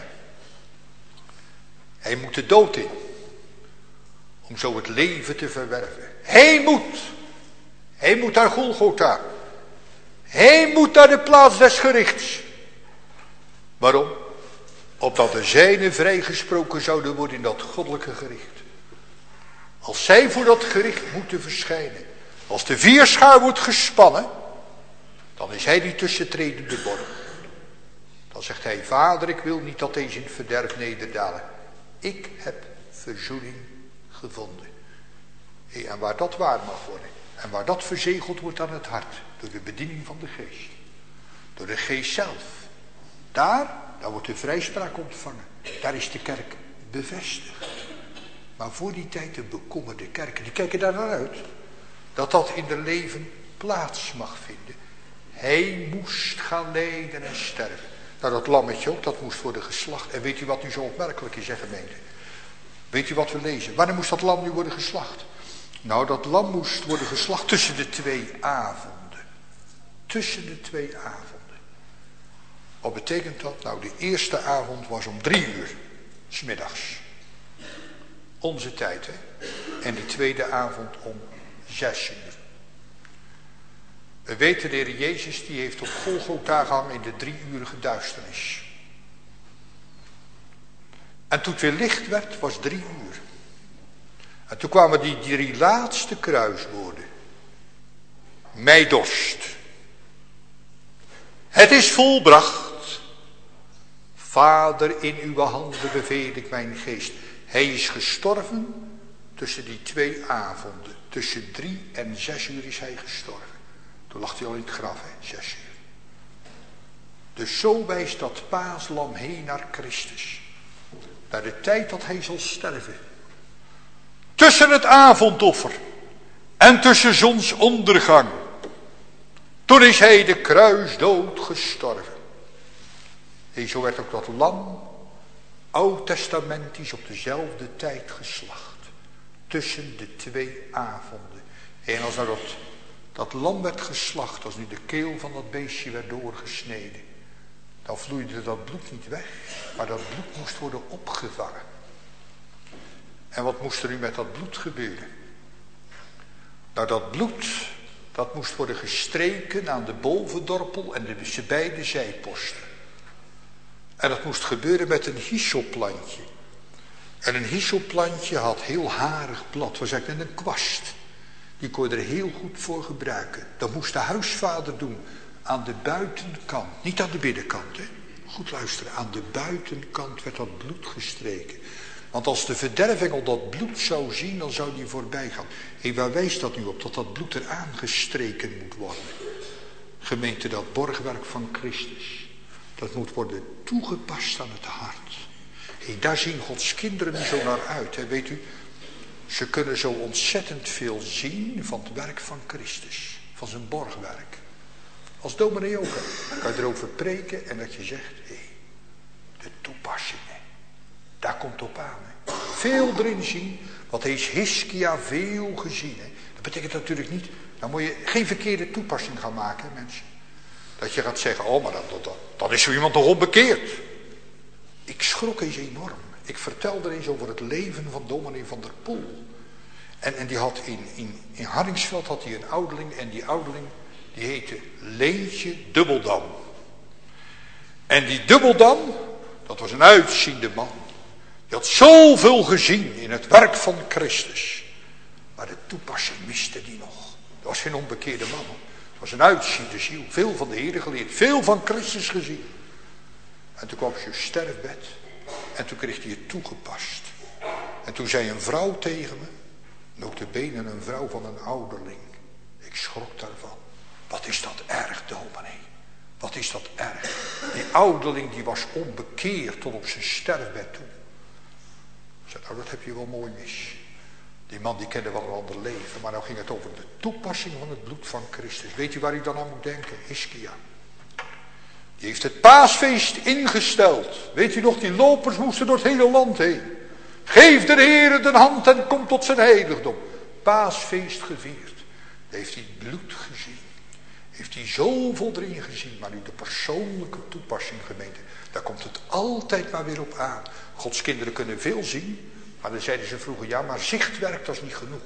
[SPEAKER 2] Hij moet de dood in. Om zo het leven te verwerven. Hij moet naar Golgotha. Hij moet naar de plaats des gerichts. Waarom? Opdat de zijnen vrijgesproken zouden worden in dat goddelijke gericht. Als zij voor dat gericht moeten verschijnen. Als de vierschaar wordt gespannen. Dan is hij die tussentredende borg. Dan zegt hij, Vader, ik wil niet dat deze in het verderf nederdalen. Ik heb verzoening gevonden. En waar dat waar mag worden. En waar dat verzegeld wordt aan het hart. Door de bediening van de geest. Door de geest zelf. Daar wordt de vrijspraak ontvangen. Daar is de kerk bevestigd. Maar voor die tijd de bekommerde kerken, die kijken daar naar uit. Dat dat in hun leven plaats mag vinden. Hij moest gaan lijden en sterven. Nou, dat lammetje ook, dat moest worden geslacht. En weet u wat nu zo opmerkelijk is, gemeente? Weet u wat we lezen? Wanneer moest dat lam nu worden geslacht? Nou, dat lam moest worden geslacht tussen de 2 avonden. Tussen de 2 avonden. Wat betekent dat? Nou, de eerste avond was om 3 uur. 's middags. Onze tijd, hè. En de tweede avond om 6 uur. We weten, de Heer Jezus, die heeft op Golgotha gehangen in de 3-urige duisternis. En toen het weer licht werd, was 3 uur. En toen kwamen die 3 laatste kruiswoorden. Mij dorst. Het is volbracht. Vader, in uw handen beveel ik mijn geest. Hij is gestorven tussen die 2 avonden. Tussen 3 en 6 uur is hij gestorven. Toen lag hij al in het graf, hè, 6 uur. Dus zo wijst dat paaslam heen naar Christus. Naar de tijd dat hij zal sterven. Tussen het avondoffer en tussen zonsondergang. Toen is hij de kruisdood gestorven. En zo werd ook dat lam oud-testamentisch op dezelfde tijd geslacht. Tussen de 2 avonden. En als nou dat lam werd geslacht, als nu de keel van dat beestje werd doorgesneden, dan vloeide dat bloed niet weg, maar dat bloed moest worden opgevangen. En wat moest er nu met dat bloed gebeuren? Nou, dat bloed, dat moest worden gestreken aan de bovendorpel en de beide zijposten. En dat moest gebeuren met een hyssopplantje. En een hyssopplantje had heel harig blad, was eigenlijk net een kwast. Die kon je er heel goed voor gebruiken. Dat moest de huisvader doen aan de buitenkant, niet aan de binnenkant. Hè? Goed luisteren, aan de buitenkant werd dat bloed gestreken. Want als de verderving dat bloed zou zien, dan zou die voorbij gaan. En waar wijst dat nu op? Dat dat bloed eraan gestreken moet worden. Gemeente, dat borgwerk van Christus. Dat moet worden toegepast aan het hart. En daar zien Gods kinderen nu zo naar uit. Hè? Weet u, ze kunnen zo ontzettend veel zien van het werk van Christus. Van zijn borgwerk. Als dominee ook. Hè? Dan kan je erover preken en dat je zegt, hé, de toepassingen. Daar komt het op aan. Hè. Veel erin zien. Wat heeft Hiskia veel gezien. Hè. Dat betekent natuurlijk niet. Dan moet je geen verkeerde toepassing gaan maken, hè, mensen. Dat je gaat zeggen, oh, maar dan is zo iemand toch onbekeerd. Ik schrok eens enorm. Ik vertelde eens over het leven van dominee van der Poel. En die had in Hardingsveld had hij een ouderling. En die ouderling, die heette Leentje Dubbeldam. En die Dubbeldam, dat was een uitziende man. Die had zoveel gezien in het werk van Christus. Maar de toepassing miste die nog. Dat was geen onbekeerde man. Het was een uitziende ziel. Veel van de Heer geleerd. Veel van Christus gezien. En toen kwam zijn sterfbed. En toen kreeg hij het toegepast. En toen zei een vrouw tegen me. Nota bene een vrouw van een ouderling. Ik schrok daarvan. Wat is dat erg, dominee. Wat is dat erg. Die ouderling die was onbekeerd tot op zijn sterfbed toe. Ik zei, nou dat heb je wel mooi mis. Die man die kende wel een ander leven. Maar nou ging het over de toepassing van het bloed van Christus. Weet u waar ik dan aan moet denken? Hiskia. Die heeft het paasfeest ingesteld. Weet u nog, die lopers moesten door het hele land heen. Geef de Heere de hand en kom tot zijn heiligdom. Paasfeest gevierd. Daar heeft hij het bloed gezien. Heeft hij zoveel erin gezien. Maar nu de persoonlijke toepassing, gemeente. Daar komt het altijd maar weer op aan. Gods kinderen kunnen veel zien. Maar dan zeiden ze vroeger, ja, maar zichtwerk, dat is niet genoeg.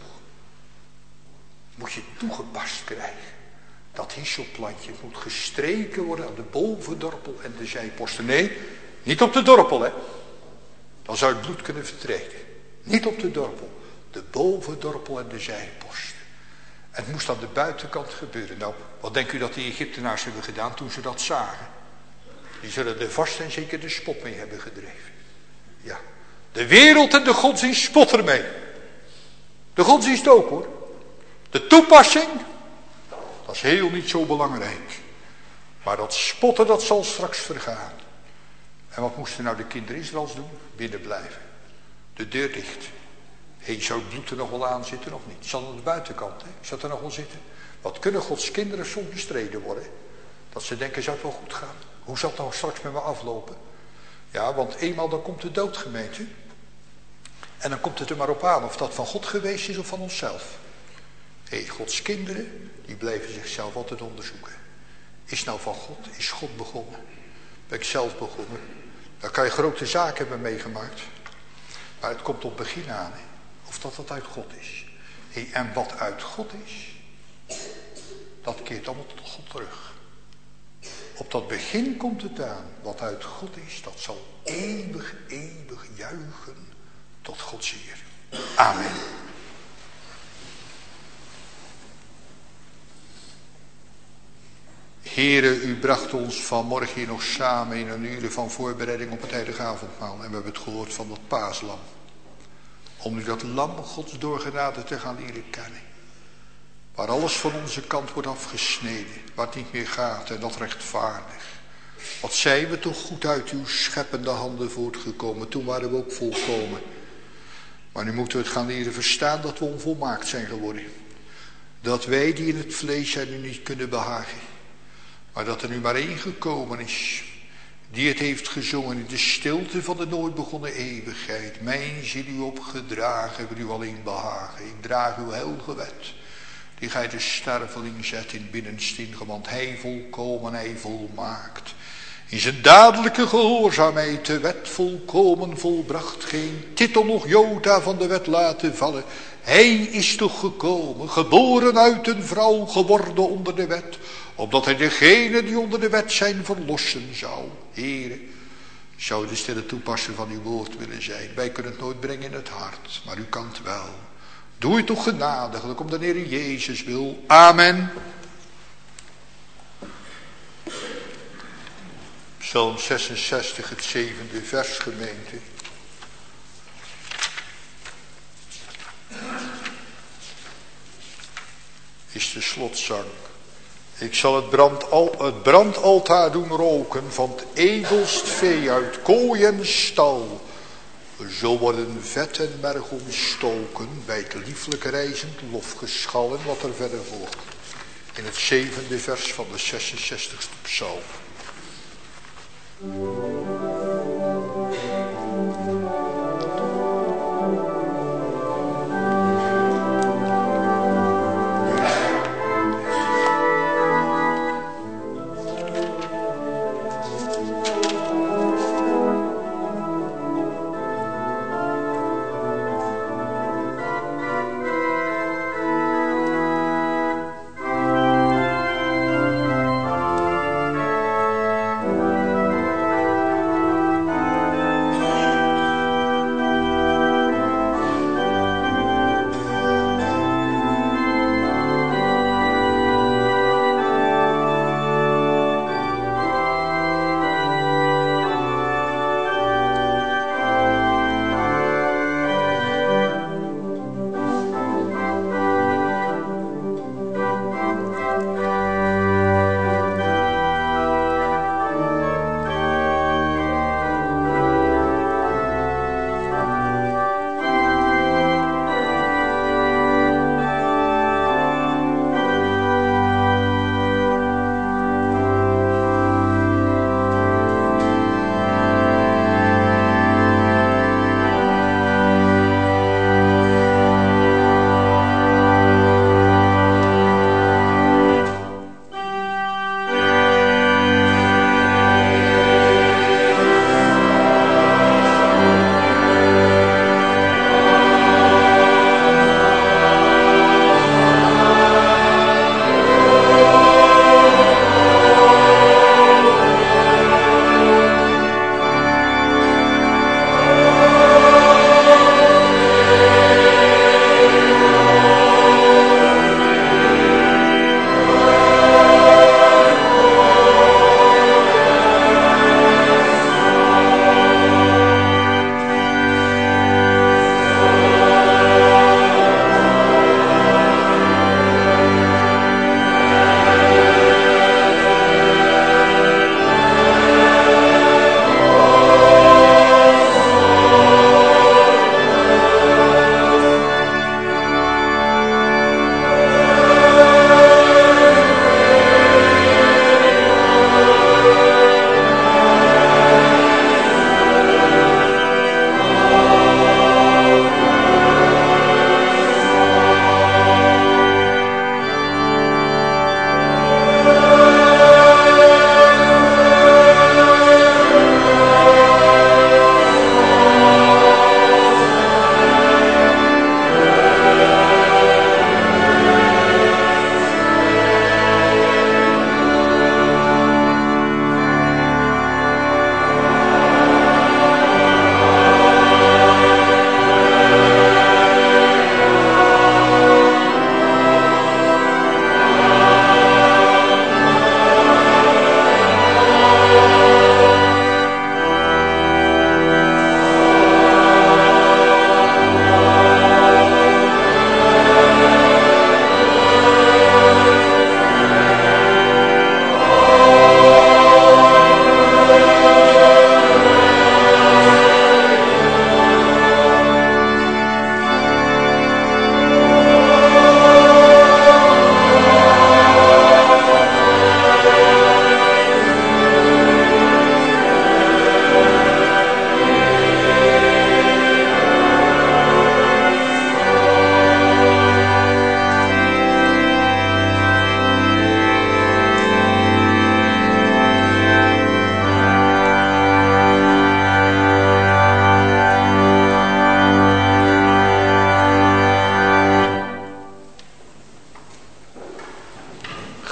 [SPEAKER 2] Moet je toegepast krijgen. Dat hyssopplantje moet gestreken worden aan de bovendorpel en de zijposten. Nee, niet op de dorpel, hè. Dan zou het bloed kunnen vertreden. Niet op de dorpel. De bovendorpel en de zijposten. En het moest aan de buitenkant gebeuren. Nou, wat denkt u dat die Egyptenaars hebben gedaan toen ze dat zagen? Die zullen er vast en zeker de spot mee hebben gedreven. Ja. De wereld en de godsdienst spot ermee. De godsdienst ook, hoor. De toepassing, dat is heel niet zo belangrijk. Maar dat spotten, dat zal straks vergaan. En wat moesten nou de kinderen Israëls doen? Binnen blijven. De deur dicht. Zou het bloed er nog wel aan zitten of niet? Het zat aan de buitenkant, hè? Zou het er nog wel zitten? Wat kunnen Gods kinderen soms bestreden worden? Dat ze denken, zou het wel goed gaan? Hoe zal het nou straks met me aflopen? Ja, want eenmaal dan komt de dood, gemeente. En dan komt het er maar op aan of dat van God geweest is of van onszelf. Gods kinderen, die blijven zichzelf altijd onderzoeken. Is nou van God? Is God begonnen? Ben ik zelf begonnen? Dan kan je grote zaken hebben meegemaakt. Maar het komt op het begin aan. Hè? Of dat uit God is. En wat uit God is, dat keert allemaal tot God terug. Op dat begin komt het aan. Wat uit God is, dat zal eeuwig juichen tot Gods eer. Amen. Heere, u bracht ons vanmorgen hier nog samen in een uur van voorbereiding op het heilige avondmaal. En we hebben het gehoord van dat paaslam. Om nu dat lam Gods door genade te gaan leren kennen. Waar alles van onze kant wordt afgesneden. Waar het niet meer gaat en dat rechtvaardig. Wat zijn we toch goed uit uw scheppende handen voortgekomen. Toen waren we ook volkomen. Maar nu moeten we het gaan leren verstaan dat we onvolmaakt zijn geworden. Dat wij die in het vlees zijn u niet kunnen behagen. Maar dat er nu maar één gekomen is. Die het heeft gezongen in de stilte van de nooit begonnen eeuwigheid. Mijn ziel u opgedragen, wil u alleen behagen. Ik draag uw heilige wet. Die gij de sterveling zet in binnenste inge, want hij volkomen, hij volmaakt. In zijn dadelijke gehoorzaamheid de wet volkomen volbracht. Geen titel nog jota van de wet laten vallen. Hij is toch gekomen, geboren uit een vrouw, geworden onder de wet. Opdat hij degene die onder de wet zijn verlossen zou. Heere, zou de stille toepasser van uw woord willen zijn. Wij kunnen het nooit brengen in het hart, maar u kan het wel. Doe het toch genadiglijk om de Heer Jezus wil. Amen. Psalm 66, het 7e vers, gemeente. Is de slotzang. Ik zal het brandaltaar doen roken van het edelst vee uit kooi en stal. Zo worden vet en merg ontstoken bij het lieflijk reizend lofgeschal en wat er verder volgt. In het 7e vers van de 66e psalm.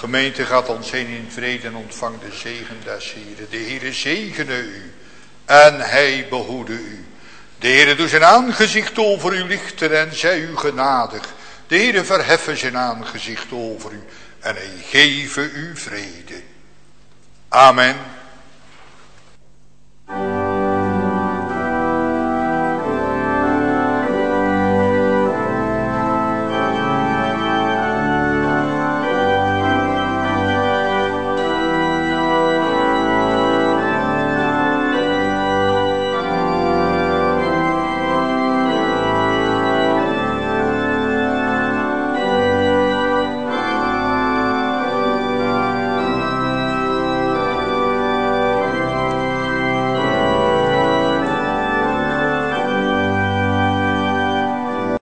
[SPEAKER 2] gemeente gaat ons heen in vrede en ontvangt de zegen des Heren. De Heere zegene u en hij behoede u. De Heere doet zijn aangezicht over u lichten en zij u genadig. De Heere verheffen zijn aangezicht over u en hij geven u vrede. Amen.